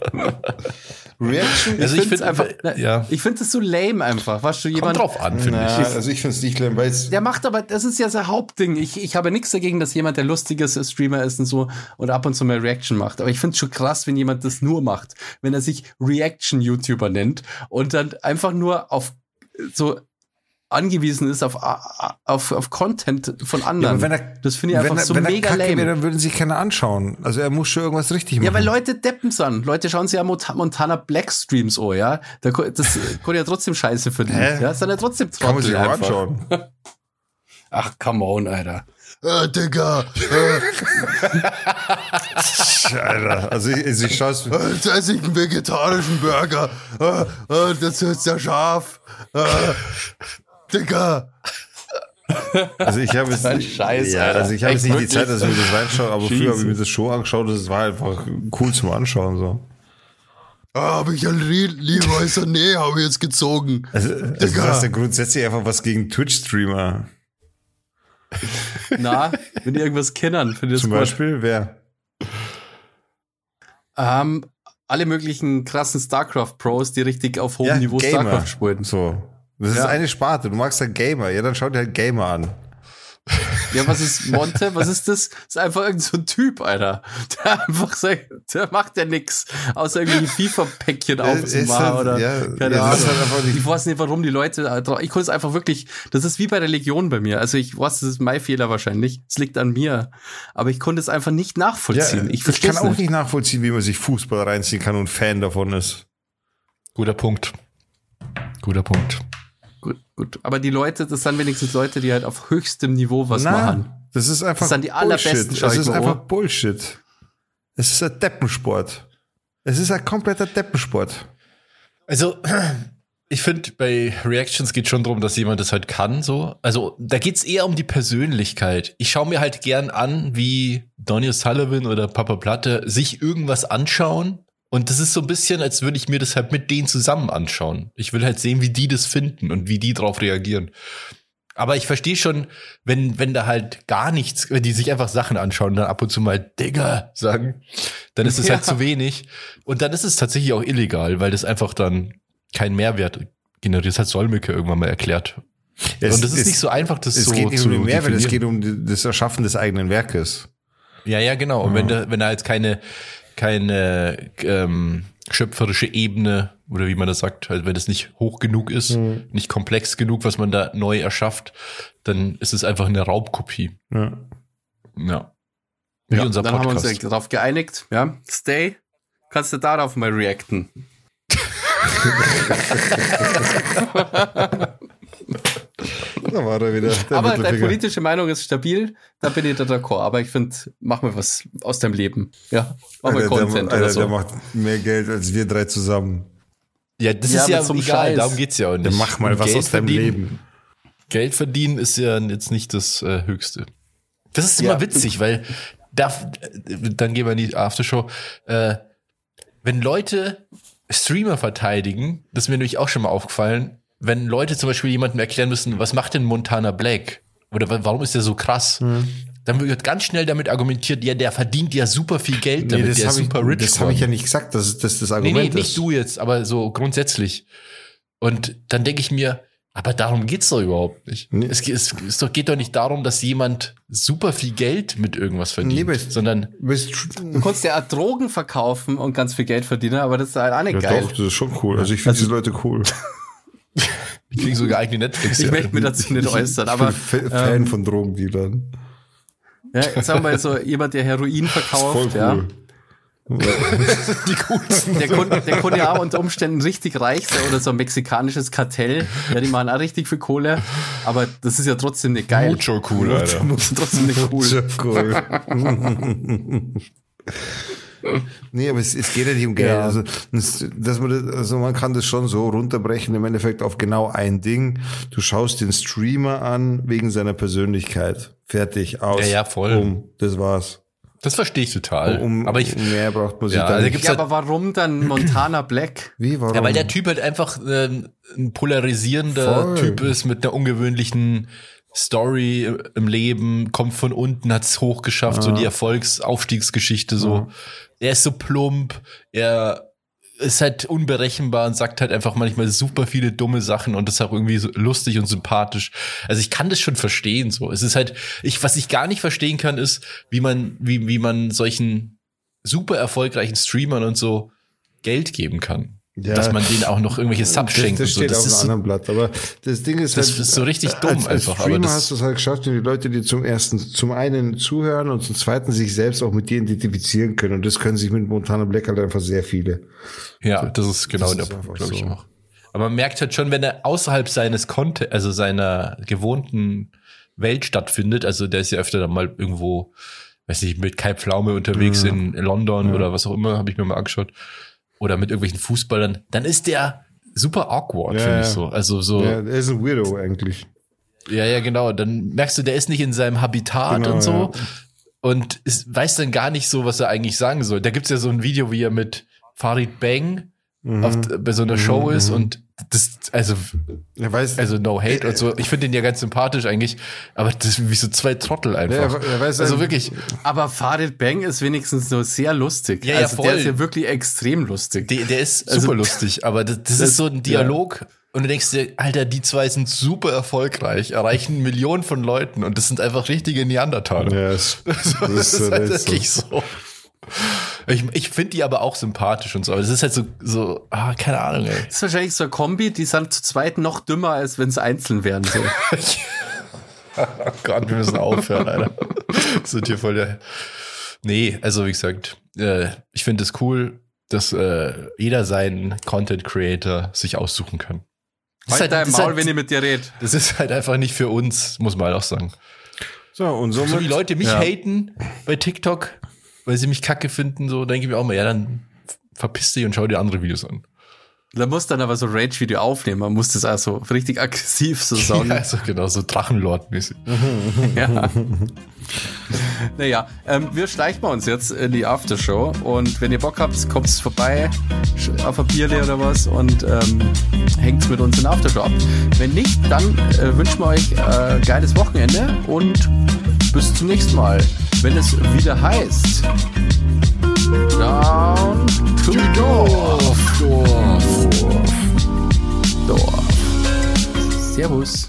Reaction Also ich find's finde einfach, ja, ich finde das so lame einfach. Weißt du, kommt jemand, drauf an, finde Na, ich. also ich finde es nicht schlimm, weil es... der macht aber, das ist ja sein Hauptding. Ich, ich habe nichts dagegen, dass jemand, der lustiges Streamer ist und so und ab und zu mal Reaction macht. Aber ich finde es schon krass, wenn jemand das nur macht. Wenn er sich Reaction-YouTuber nennt und dann einfach nur auf so angewiesen ist auf, auf, auf Content von Ja, anderen. aber wenn er, das finde ich wenn einfach er, so wenn er mega kacke lame. wäre, dann würden sich keiner anschauen. Also er muss schon irgendwas richtig machen. Ja, weil Leute deppen sind. Leute schauen sich ja Mont- Montana Black Streams an, ja. Da, ko- das kann ja trotzdem scheiße verdienen. Hä? Ja, ist dann ja trotzdem kann man Trottel sich auch einfach. anschauen. Ach, come on, Alter. Äh, Digga. Alter, also ich, also ich schaue es. Jetzt esse ich einen vegetarischen Burger. Äh, äh, das ist ja scharf. Äh, Digga. Also ich habe es, ein Scheiß, ja, Alter. also ich habe jetzt Echt nicht die Zeit, wirklich? dass ich mir das reinschaue, aber früher habe ich Jesus. mir das schon angeschaut, das war einfach cool zum Anschauen, so. Ah, habe ich ein Leroy Sané habe ich jetzt gezogen. Also, also du Digga. hast ja grundsätzlich einfach was gegen Twitch-Streamer. Na, wenn die irgendwas kennen, finde ich das Zum gut. Beispiel, wer? Ähm, alle möglichen krassen StarCraft-Pros, die richtig auf hohem Ja, Niveau Gamer. StarCraft spielen. So. Das Ja. ist eine Sparte, du magst halt Gamer, ja, dann schau dir halt Gamer an. Ja, was ist Monte? Was ist das? Das ist einfach irgend so ein Typ, Alter. Der einfach sagt, der macht ja nix, außer irgendwie FIFA-Päckchen aufzumachen halt- oder ja, keine ja, Ahnung. das ist halt einfach nicht- Ich weiß nicht, warum die Leute, ich konnte es einfach wirklich, das ist wie bei Religion bei mir. Also ich weiß, das ist mein Fehler wahrscheinlich. Es liegt an mir. Aber ich konnte es einfach nicht nachvollziehen. ich ich verstehe kann es auch nicht. nicht nachvollziehen, wie man sich Fußball reinziehen kann und Fan davon ist. Guter Punkt. Guter Punkt. Gut, gut. Aber die Leute, das sind wenigstens Leute, die halt auf höchstem Niveau was Na, machen. das ist einfach Das sind die allerbesten, Bullshit. schau Es ich ist mal einfach an. Bullshit. Es ist ein Deppensport. Es ist ein kompletter Deppensport. Also, ich finde, bei Reactions geht schon darum, dass jemand das halt kann, so. Also, da geht's eher um die Persönlichkeit. Ich schaue mir halt gern an, wie Donny O'Sullivan oder Papa Platte sich irgendwas anschauen. Und das ist so ein bisschen, als würde ich mir das halt mit denen zusammen anschauen. Ich will halt sehen, wie die das finden und wie die drauf reagieren. Aber ich verstehe schon, wenn, wenn da halt gar nichts, wenn die sich einfach Sachen anschauen und dann ab und zu mal Digga sagen, dann ist es Ja. halt zu wenig. Und dann ist es tatsächlich auch illegal, weil das einfach dann keinen Mehrwert generiert. Das hat Solmecke irgendwann mal erklärt. Es, und das ist es, nicht so einfach, das es so geht nicht zu um den Mehrwert, es definieren. geht um das Erschaffen des eigenen Werkes. Ja, ja, genau. Und wenn da, wenn da jetzt keine, keine ähm, schöpferische Ebene oder wie man das sagt, also wenn das nicht hoch genug ist, Mhm. nicht komplex genug, was man da neu erschafft, dann ist es einfach eine Raubkopie. Ja. Ja. Wie Ja, unser dann haben wir uns Podcast. ja darauf geeinigt. Ja, Stay, kannst du darauf mal reacten? Da war er wieder. Der Aber deine Mittelfinger. politische Meinung ist stabil, da bin ich da d'accord. Aber ich finde, mach mal was aus deinem Leben. Ja, mach mal Alter, Content der, oder Alter, so. der macht mehr Geld als wir drei zusammen. Ja, das Ja, ist ja mit so einem egal, Scheiß. darum geht's ja auch nicht. Dann mach mal Und was Geld aus deinem verdienen- Leben. Geld verdienen ist ja jetzt nicht das äh, Höchste. Das ist immer Ja. witzig, weil da, dann gehen wir in die Aftershow. Äh, wenn Leute Streamer verteidigen, das ist mir nämlich auch schon mal aufgefallen, wenn Leute zum Beispiel jemandem erklären müssen, was macht denn Montana Black? Oder wa- warum ist der so krass? Hm. Dann wird ganz schnell damit argumentiert, ja, der verdient ja super viel Geld damit, der ist hab super ich, rich das habe ich ja geworden. nicht gesagt, dass das das Nee, Argument nee, ist. nicht du jetzt, aber so grundsätzlich. Und dann denke ich mir, aber darum geht's doch überhaupt nicht. Nee. Es, geht- es, es doch- geht doch nicht darum, dass jemand super viel Geld mit irgendwas verdient, Nee, aber es- sondern Bist, Du kannst ja auch Drogen verkaufen und ganz viel Geld verdienen, aber das ist halt auch nicht ja, geil. doch, das ist schon cool. Also ich finde diese Leute cool. die kriegen sogar eigene Netflix. Ich möchte mir dazu nicht äußern, aber ich bin Fa- Fan ähm, von Drogendealern. ja, sagen wir mal so, jemand, der Heroin Voll verkauft, cool. ja, die coolsten. der kann, der kann ja auch unter Umständen richtig reich sein oder so ein mexikanisches Kartell. Ja, die machen auch richtig viel Kohle, aber das ist ja trotzdem nicht geil. Mucho cool, Alter. Das ist trotzdem nicht cool. Sehr cool. Nee, aber es, es geht ja nicht um Geld. Ja. Also, das, dass man, das, also man kann das schon so runterbrechen, im Endeffekt auf genau ein Ding. Du schaust den Streamer an wegen seiner Persönlichkeit. Fertig, aus. Ja, ja, voll. Um, das war's. Das verstehe ich total. Um, aber ich, um mehr braucht man sich Ja, da also nicht. gibt's Ja, halt- aber warum dann Montana Black? Wie, warum? ja, weil der Typ halt einfach ähm, ein polarisierender Voll. Typ ist mit einer ungewöhnlichen Story im Leben, kommt von unten, hat es hochgeschafft, so die Erfolgsaufstiegsgeschichte so. Er ist so plump, er ist halt unberechenbar und sagt halt einfach manchmal super viele dumme Sachen und das ist auch irgendwie so lustig und sympathisch. Also ich kann das schon verstehen so. Es ist halt, ich, was ich gar nicht verstehen kann, ist, wie man, wie, wie man solchen super erfolgreichen Streamern und so Geld geben kann. Ja. Dass man denen auch noch irgendwelche Subs Das, schenkt. das und so. steht Das auf ist einem so, anderen Blatt. Aber das Ding ist Das halt, ist so richtig dumm als, als einfach, aber Streamer das- hast du es halt geschafft, und die Leute, die zum ersten, zum einen zuhören und zum zweiten sich selbst auch mit dir identifizieren können. Und das können sich mit Montana Black halt einfach sehr viele. ja, das ist genau das der ist Punkt, einfach glaube ich so. auch. Aber man merkt halt schon, wenn er außerhalb seines Content, also seiner gewohnten Welt stattfindet, also der ist ja öfter dann mal irgendwo, weiß nicht, mit Kai Pflaume unterwegs Ja. in London Ja. oder was auch immer, habe ich mir mal angeschaut. Oder mit irgendwelchen Fußballern, dann ist der super awkward, Ja, finde ja. ich so. Also so, Ja, ja. er ist ein Weirdo eigentlich. ja, genau. Dann merkst du, der ist nicht in seinem Habitat Genau, und so. ja. Und ist, weiß dann gar nicht so, was er eigentlich sagen soll. Da gibt's ja so ein Video, wie er mit Farid Bang Mhm. auf, bei so einer Show ist und das, also, Er weiß, also no hate und so. Ich finde den ja ganz sympathisch eigentlich, aber das sind wie so zwei Trottel ja, einfach. er, er weiß Also ein- wirklich, Aber Farid Bang ist wenigstens so sehr lustig. Ja, ja, also voll. der ist ja wirklich extrem lustig. der, der ist Also- super lustig, aber das, das Das- ist so ein Dialog und du denkst dir, Alter, die zwei sind super erfolgreich, erreichen Millionen von Leuten und das sind einfach richtige Neandertaler. Ja, es, Also, das das ist so, halt das ist wirklich so. Ich, ich finde die aber auch sympathisch und so, aber das ist halt so, so ah, keine Ahnung, ey. Das ist wahrscheinlich so eine Kombi, die sind zu zweit noch dümmer, als wenn sie einzeln wären. So. Oh Gott, wir müssen aufhören, Alter. Wir sind hier voll der. Nee, also wie gesagt, äh, ich finde es cool, dass äh, jeder seinen Content Creator sich aussuchen kann. Das ist, Halt halt, dein das, ist Maul, halt, wenn ich mit dir rede. das ist halt einfach nicht für uns, muss man halt auch sagen. so, und somit, So wie Leute mich Ja. haten bei TikTok, weil sie mich kacke finden, so denke ich mir auch mal, ja, dann verpiss dich und schau dir andere Videos an. Da muss dann aber so ein Rage-Video aufnehmen. Man muss das auch so richtig aggressiv so sagen. Ja, also genau, so Drachenlord-mäßig. Ja. Naja, ähm, wir schleichen uns jetzt in die Aftershow und wenn ihr Bock habt, kommt vorbei auf ein Bierle oder was und ähm, hängt mit uns in der Aftershow ab. Wenn nicht, dann äh, wünschen wir euch äh, geiles Wochenende und bis zum nächsten Mal, wenn es wieder heißt Down to Dorf. Dorf. Dorf. Servus.